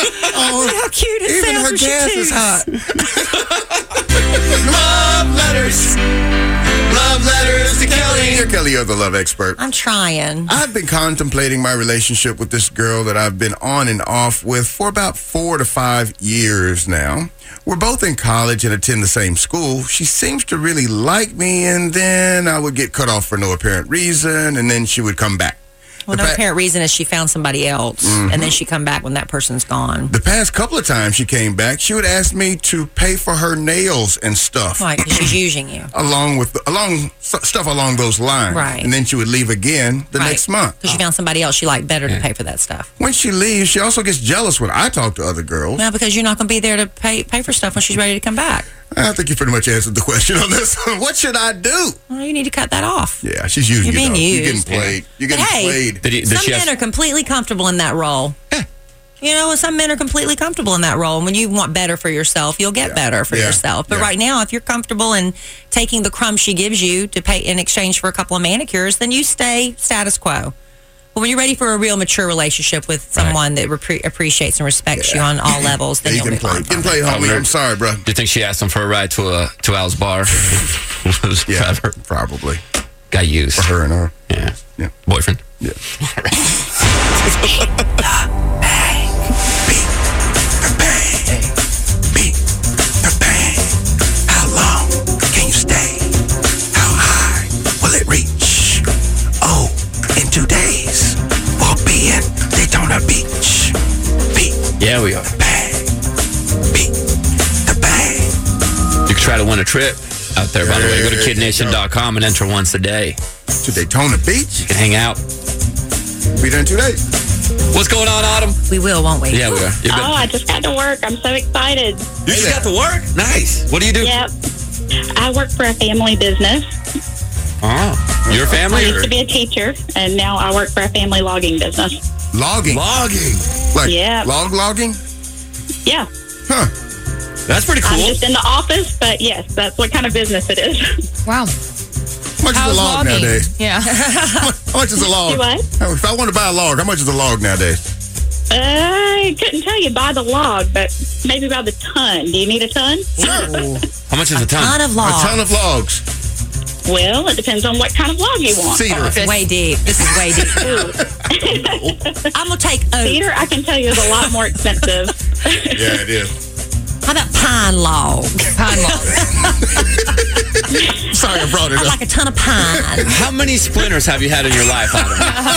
Oh, how cute it Even sounds her when she gas is toots. hot. Love letters. Love letters to Kelly. Dear Kelly, you're the love expert. I'm trying. I've been contemplating my relationship with this girl that I've been on and off with for about four to five years now. We're both in college and attend the same school. She seems to really like me, and then I would get cut off for no apparent reason, and then she would come back. Well, The no pa- apparent reason is she found somebody else, and then she come back when that person's gone. The past couple of times she came back, she would ask me to pay for her nails and stuff. Like, 'cause she's using you. Along with along stuff along those lines, Right. And then she would leave again the Right. next month. Because she found somebody else she liked better to pay for that stuff. When she leaves, she also gets jealous when I talk to other girls. Well, because you're not going to be there to pay pay for stuff when she's ready to come back. I think you pretty much answered the question on this. What should I do? Well, you need to cut that off. Yeah, she's using You're you. being though. You're getting used. played. You're But getting hey, played. Did he, did some she men ask, are completely comfortable in that role. You know, some men are completely comfortable in that role. And when you want better for yourself, you'll get Yeah. better for Yeah. yourself. But Yeah. right now, if you're comfortable in taking the crumbs she gives you to pay in exchange for a couple of manicures, then you stay status quo. But when you're ready for a real mature relationship with someone that repre- appreciates and respects you on all levels, then Yeah, you you'll can move play. on. Getting played, homie. I'm sorry, bro. do you think she asked him for a ride to a to Al's bar? Yeah, Forever. probably. Got used. For her and her. Yeah. Yeah. Boyfriend. Yeah. Beat the bang. How long can you stay? How high will it reach? Oh, in two days, we'll be in Daytona Beach. Beat Yeah, we are. the bang. Beat the bang. You can try to win a trip out there, by the way. Go to There kid nation dot com and enter once a day. To Daytona Beach. You can hang out. Be there in two days. What's going on, Autumn? We will, won't we? Yeah, we are. You've been- Oh, I just got to work. I'm so excited. you just got to work? Nice. What do you do? Yep. I work for a family business. Oh. Your I family? used Or? to be a teacher, and now I work for a family logging business. Logging. Logging. Like Yeah. log logging? Yeah. Huh. That's pretty I'm cool. just in the office, but yes, that's what kind of business it is. Wow. How much How's is a log logging? nowadays? Yeah. How much is a log? Do what? If I want to buy a log, how much is a log nowadays? I couldn't tell you by the log, but maybe by the ton. Do you need a ton? Sure. How much is a ton? Ton of A logs. ton of logs. Well, it depends on what kind of log you want. Cedar. This is way deep. This is way deep. I'm gonna take oak. Cedar, I can tell you, is a lot more expensive. Yeah, it is. How about pine log? Pine log. Sorry, I brought it I up. like a ton of pine. How many splinters have you had in your life, Autumn?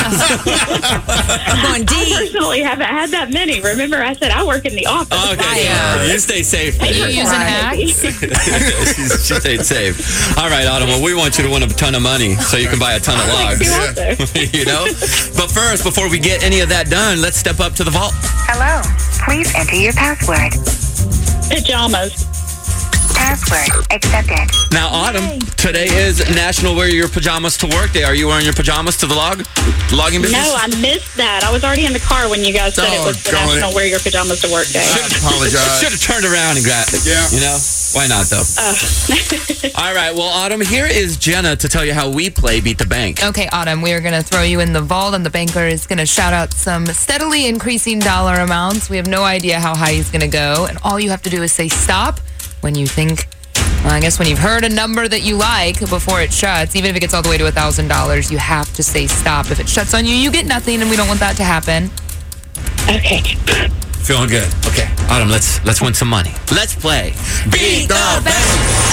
I'm going I deep. personally haven't had that many. Remember, I said I work in the office. Okay, Yeah. you stay safe. Are you man. using hacks? She's- she stayed safe. All right, Autumn. Well, we want you to win a ton of money so you can buy a ton of logs. You also. You know? But first, before we get any of that done, let's step up to the vault. Hello. Please enter your password. Pajamas. Password accepted. Now, Autumn, today is National Wear Your Pajamas to Work Day. Are you wearing your pajamas to the log logging business? No, I missed that. I was already in the car when you guys said it was the Doggone it. National Wear Your Pajamas to Work Day. I apologize. Should have turned around and grabbed it. Yeah. You know? Why not, though? All right. Well, Autumn, here is Jenna to tell you how we play Beat the Bank. Okay, Autumn, we are going to throw you in the vault, and the banker is going to shout out some steadily increasing dollar amounts. We have no idea how high he's going to go, and all you have to do is say stop when you think, well, I guess when you've heard a number that you like before it shuts. Even if it gets all the way to one thousand dollars, you have to say stop. If it shuts on you, you get nothing, and we don't want that to happen. Okay. Feeling good. Okay. Autumn, let's let's win some money. Let's play Beat the Bank.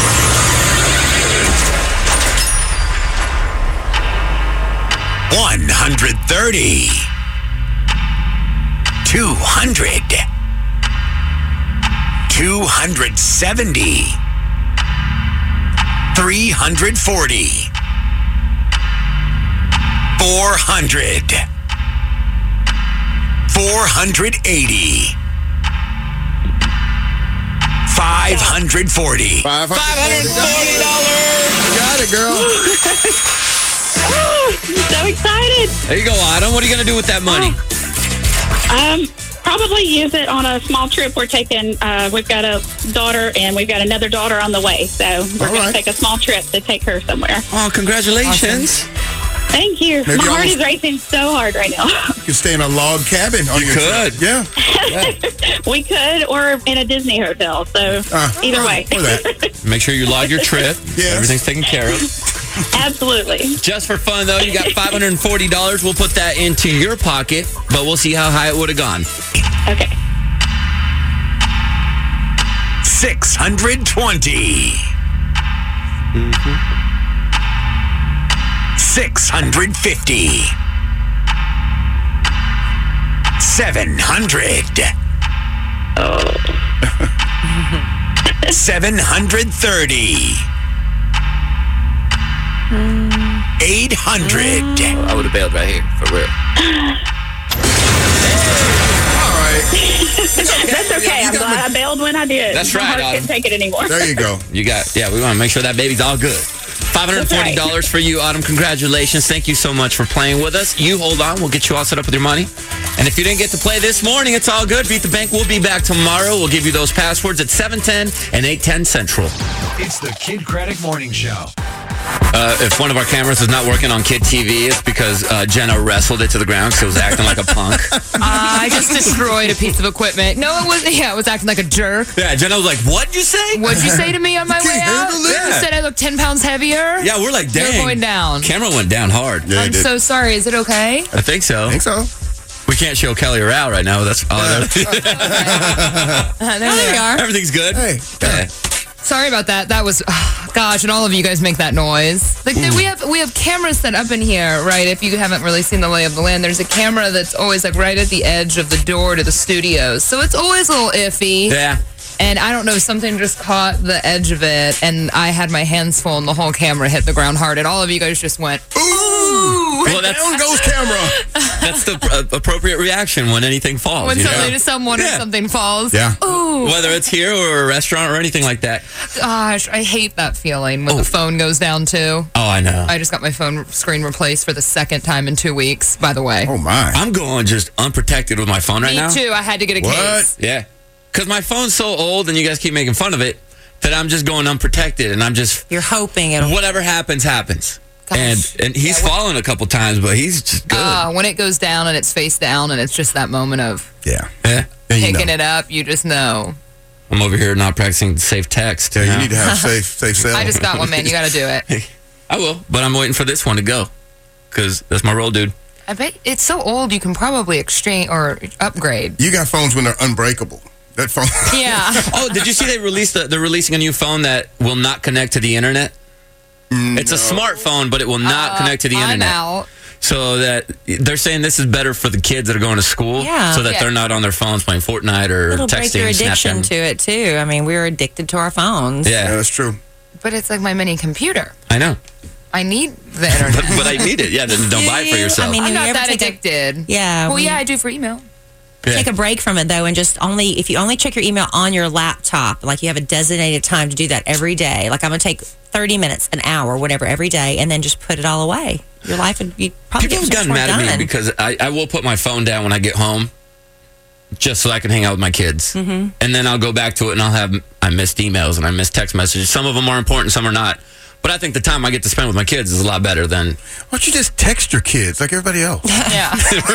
one hundred thirty. two hundred. two hundred seventy. three hundred forty. four hundred. four hundred eighty. five hundred forty. Five five hundred forty dollars. Got it, girl. Oh, I'm so excited. There you go, Autumn. What are you going to do with that money? Um, probably use it on a small trip we're taking. Uh, we've got a daughter, and we've got another daughter on the way. So we're All going right. to take a small trip to take her somewhere. Oh, congratulations. Thank you. Maybe My heart almost- is racing so hard right now. You can stay in a log cabin on You your could. trip. Yeah. We could, or in a Disney hotel. So Uh, either way. Or that. Make sure you log your trip. Yes. Everything's taken care of. Absolutely. Just for fun, though, you got five hundred forty dollars. We'll put that into your pocket, but we'll see how high it would have gone. Okay. six hundred twenty. six hundred fifty. seven hundred. seven hundred thirty. eight hundred. I would have bailed right here, for real. All right. That's okay. You I'm got glad me. I bailed when I did. That's My right, heart Autumn. couldn't take it anymore. There you go. You got, yeah, we want to make sure that baby's all good. five hundred forty dollars for you, Autumn. Congratulations. Thank you so much for playing with us. You hold on. We'll get you all set up with your money. And if you didn't get to play this morning, it's all good. Beat the Bank will be back tomorrow. We'll give you those passwords at seven ten and eight ten Central. It's the Kid Craddock Morning Show. Uh, if one of our cameras is not working on Kid T V, it's because uh, Jenna wrestled it to the ground because it was acting like a punk. I just destroyed a piece of equipment. No, it wasn't. Yeah, it was acting like a jerk. Yeah, Jenna was like, what'd you say? What'd you say to me on my way out? handle it? You said I look ten pounds heavier? Yeah, we're like, dang. You're going down. Camera went down hard. Yeah, I'm it did. so sorry. Is it okay? I think so. I think so. We can't show Kelly or Al right now. That's all. Uh, there they are. Everything's good. Hey. Yeah. Sorry about that. That was, oh, gosh, and all of you guys make that noise. Like we have we have cameras set up in here, right? If you haven't really seen the lay of the land, there's a camera that's always like right at the edge of the door to the studios, so it's always a little iffy. Yeah. And I don't know, something just caught the edge of it, and I had my hands full, and the whole camera hit the ground hard, and all of you guys just went, Ooh. Well, that's Down goes camera. that's the uh, appropriate reaction when anything falls. when you know? something to someone Yeah. or something falls. Yeah. Ooh, Whether it's here or a restaurant or anything like that. gosh, I hate that feeling when Oh. the phone goes down too. Oh, I know. I just got my phone screen replaced for the second time in two weeks, by the way. Oh, my. I'm going just unprotected with my phone right Me now. too. I had to get a What? case. Yeah. Because my phone's so old and you guys keep making fun of it that I'm just going unprotected and I'm just, You're hoping it'll. whatever happens, happens. Gosh. And and he's Yeah, fallen a couple times, but he's just good. Uh, when it goes down and it's face down and it's just that moment of Yeah. yeah. Then you picking know. it up, you just know. I'm over here not practicing safe text. Yeah, you you know? need to have safe, safe cell. I just got one, man. You got to do it. I will, but I'm waiting for this one to go because that's my role, dude. I bet it's so old you can probably exchange or upgrade. You got phones when they're unbreakable. That phone. Yeah. Oh, did you see they released? A, they're releasing a new phone that will not connect to the internet. Mm, it's no. a smartphone, but it will not Uh, connect to the I'm internet. out. So that they're saying this is better for the kids that are going to school, Yeah. so that Yeah. they're not on their phones playing Fortnite or It'll texting. break your addiction Snapchatting. to it too. I mean, we're addicted to our phones. Yeah, Yeah, that's true. But it's like my mini computer. I know, I need the internet. but, but I need it. Yeah, then don't Do buy it for you? yourself. I mean, I'm you not ever that take a- addicted. Yeah. Well, when yeah, you I do for email. Yeah. Take a break from it though, and just only if you only check your email on your laptop, like you have a designated time to do that every day. Like I'm gonna take thirty minutes, an hour, whatever, every day, and then just put it all away. Your life would you probably People have get gotten much mad more at me done. because I, I will put my phone down when I get home, just so I can hang out with my kids, mm-hmm. and then I'll go back to it and I'll have I missed emails and I missed text messages. Some of them are important, some are not. But I think the time I get to spend with my kids is a lot better than. Why don't you just text your kids like everybody else? Yeah.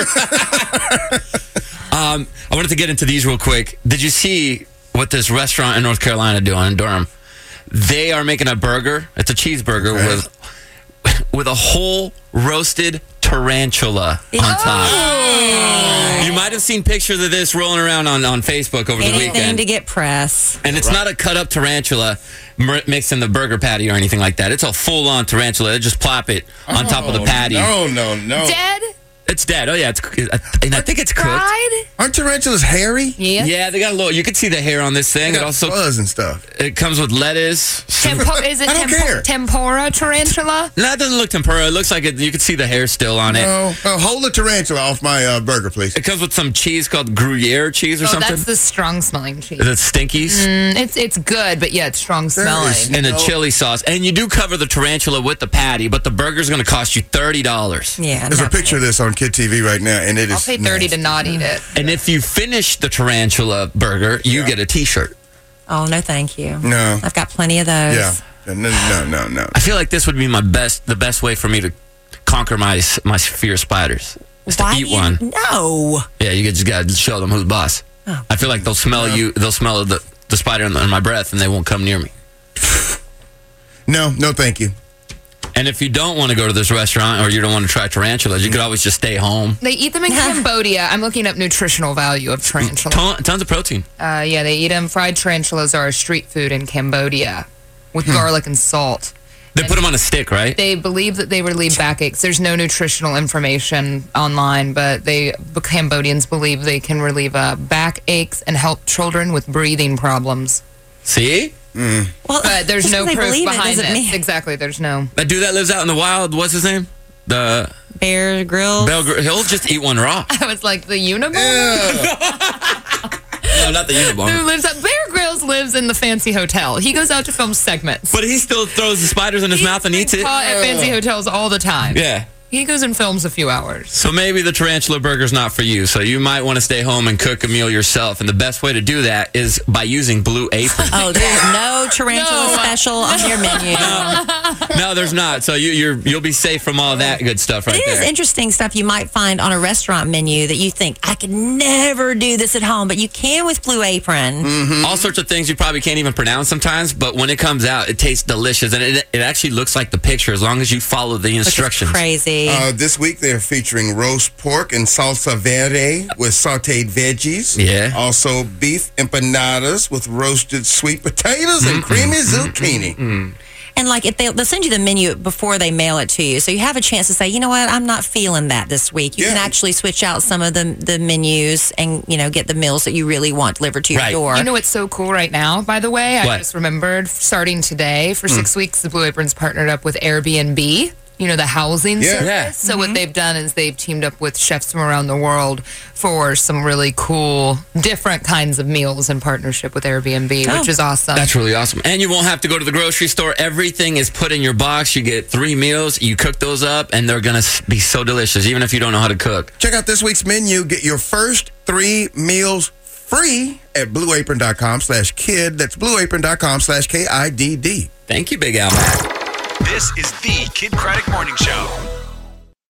Um, I wanted to get into these real quick. Did you see what this restaurant in North Carolina doing in Durham? They are making a burger. It's a cheeseburger Okay. with with a whole roasted tarantula on top. You might have seen pictures of this rolling around on, on Facebook over the Anything weekend. to get press. And it's not a cut up tarantula m- mixed in the burger patty or anything like that. It's a full on tarantula. They just plop it on top of the patty. No, no, no. Dead? It's dead. Oh yeah, it's and I think it's cooked. Fried? Aren't tarantulas hairy? Yeah. Yeah, they got a little. You can see the hair on this thing. They It got also fuzz and stuff. it comes with lettuce. Tempo- is it I don't tempo- care. tempura tarantula? No, it doesn't look tempura. It looks like it. You can see the hair still on it. No, no, hold the tarantula off my uh, burger, please. It comes with some cheese called Gruyere cheese or Oh, something. that's the strong smelling cheese. Is it Stinkies? Mm, it's it's good, but yeah, it's strong There smelling. is- And a No. chili sauce. And you do cover the tarantula with the patty, but the burger's going to cost you thirty dollars. Yeah. There's a not picture of this on Kid T V right now, and it is. I'll pay thirty to nasty. not eat it. And if you finish the tarantula burger, you Yeah. get a T-shirt. Oh no, thank you. No. I've got plenty of those. Yeah. No, no, no, no. I feel like this would be my best, the best way for me to conquer my my fear of spiders. Is to Why eat do you- one. No. Yeah, you just got to show them who's boss. Oh. I feel like they'll smell you. They'll smell the, the spider in, in my breath, and they won't come near me. No, no, thank you. And if you don't want to go to this restaurant or you don't want to try tarantulas, you could always just stay home. They eat them in Cambodia. I'm looking up nutritional value of tarantula. Ton, tons of protein. Uh, yeah, they eat them. Fried tarantulas are a street food in Cambodia with garlic and salt. They put them on a stick, right? They believe that they relieve backaches. There's no nutritional information online, but they the Cambodians believe they can relieve uh, backaches and help children with breathing problems. See? Mm. Well, But there's just no 'cause they proof believe it behind doesn't this. mean- Exactly, there's no. That dude that lives out in the wild, what's his name? The Bear Grylls. Bell Gr- He'll just eat one raw. I was like the Unabomber. No, not the Who Unabomber. lives up? Bear Grylls lives in the fancy hotel. He goes out to film segments. But he still throws the spiders in his mouth and eats it. Caught at fancy hotels all the time. Yeah. He goes and films a few hours. So maybe the tarantula burger's not for you. So you might want to stay home and cook a meal yourself. And the best way to do that is by using Blue Apron. Oh, there's no tarantula No. special on your menu. No, there's not. So you, you're you'll be safe from all that good stuff right It is there. interesting stuff you might find on a restaurant menu that you think, I could never do this at home, but you can with Blue Apron. Mm-hmm. All sorts of things you probably can't even pronounce sometimes, but when it comes out, it tastes delicious, and it, it actually looks like the picture as long as you follow the Which is instructions. crazy. Uh, this week they're featuring roast pork and salsa verde with sauteed veggies. Yeah. Also beef empanadas with roasted sweet potatoes and creamy zucchini. And like if they, they'll send you the menu before they mail it to you, so you have a chance to say, you know what, I'm not feeling that this week. You Yeah. can actually switch out some of the the menus and you know get the meals that you really want delivered to your Right. door. You know what's so cool right now, by the way? I What? just remembered starting today for six weeks, the Blue Apron's partnered up with Airbnb. You know, the housing Yeah. service. Yeah. So what they've done is they've teamed up with chefs from around the world for some really cool, different kinds of meals in partnership with Airbnb, Oh. which is awesome. That's really awesome. And you won't have to go to the grocery store. Everything is put in your box. You get three meals. You cook those up, and they're going to be so delicious, even if you don't know how to cook. Check out this week's menu. Get your first three meals free at blueapron.com slash kid. That's blueapron.com slash K I D D. Thank you, Big Al. This is the Kid Craddock Morning Show.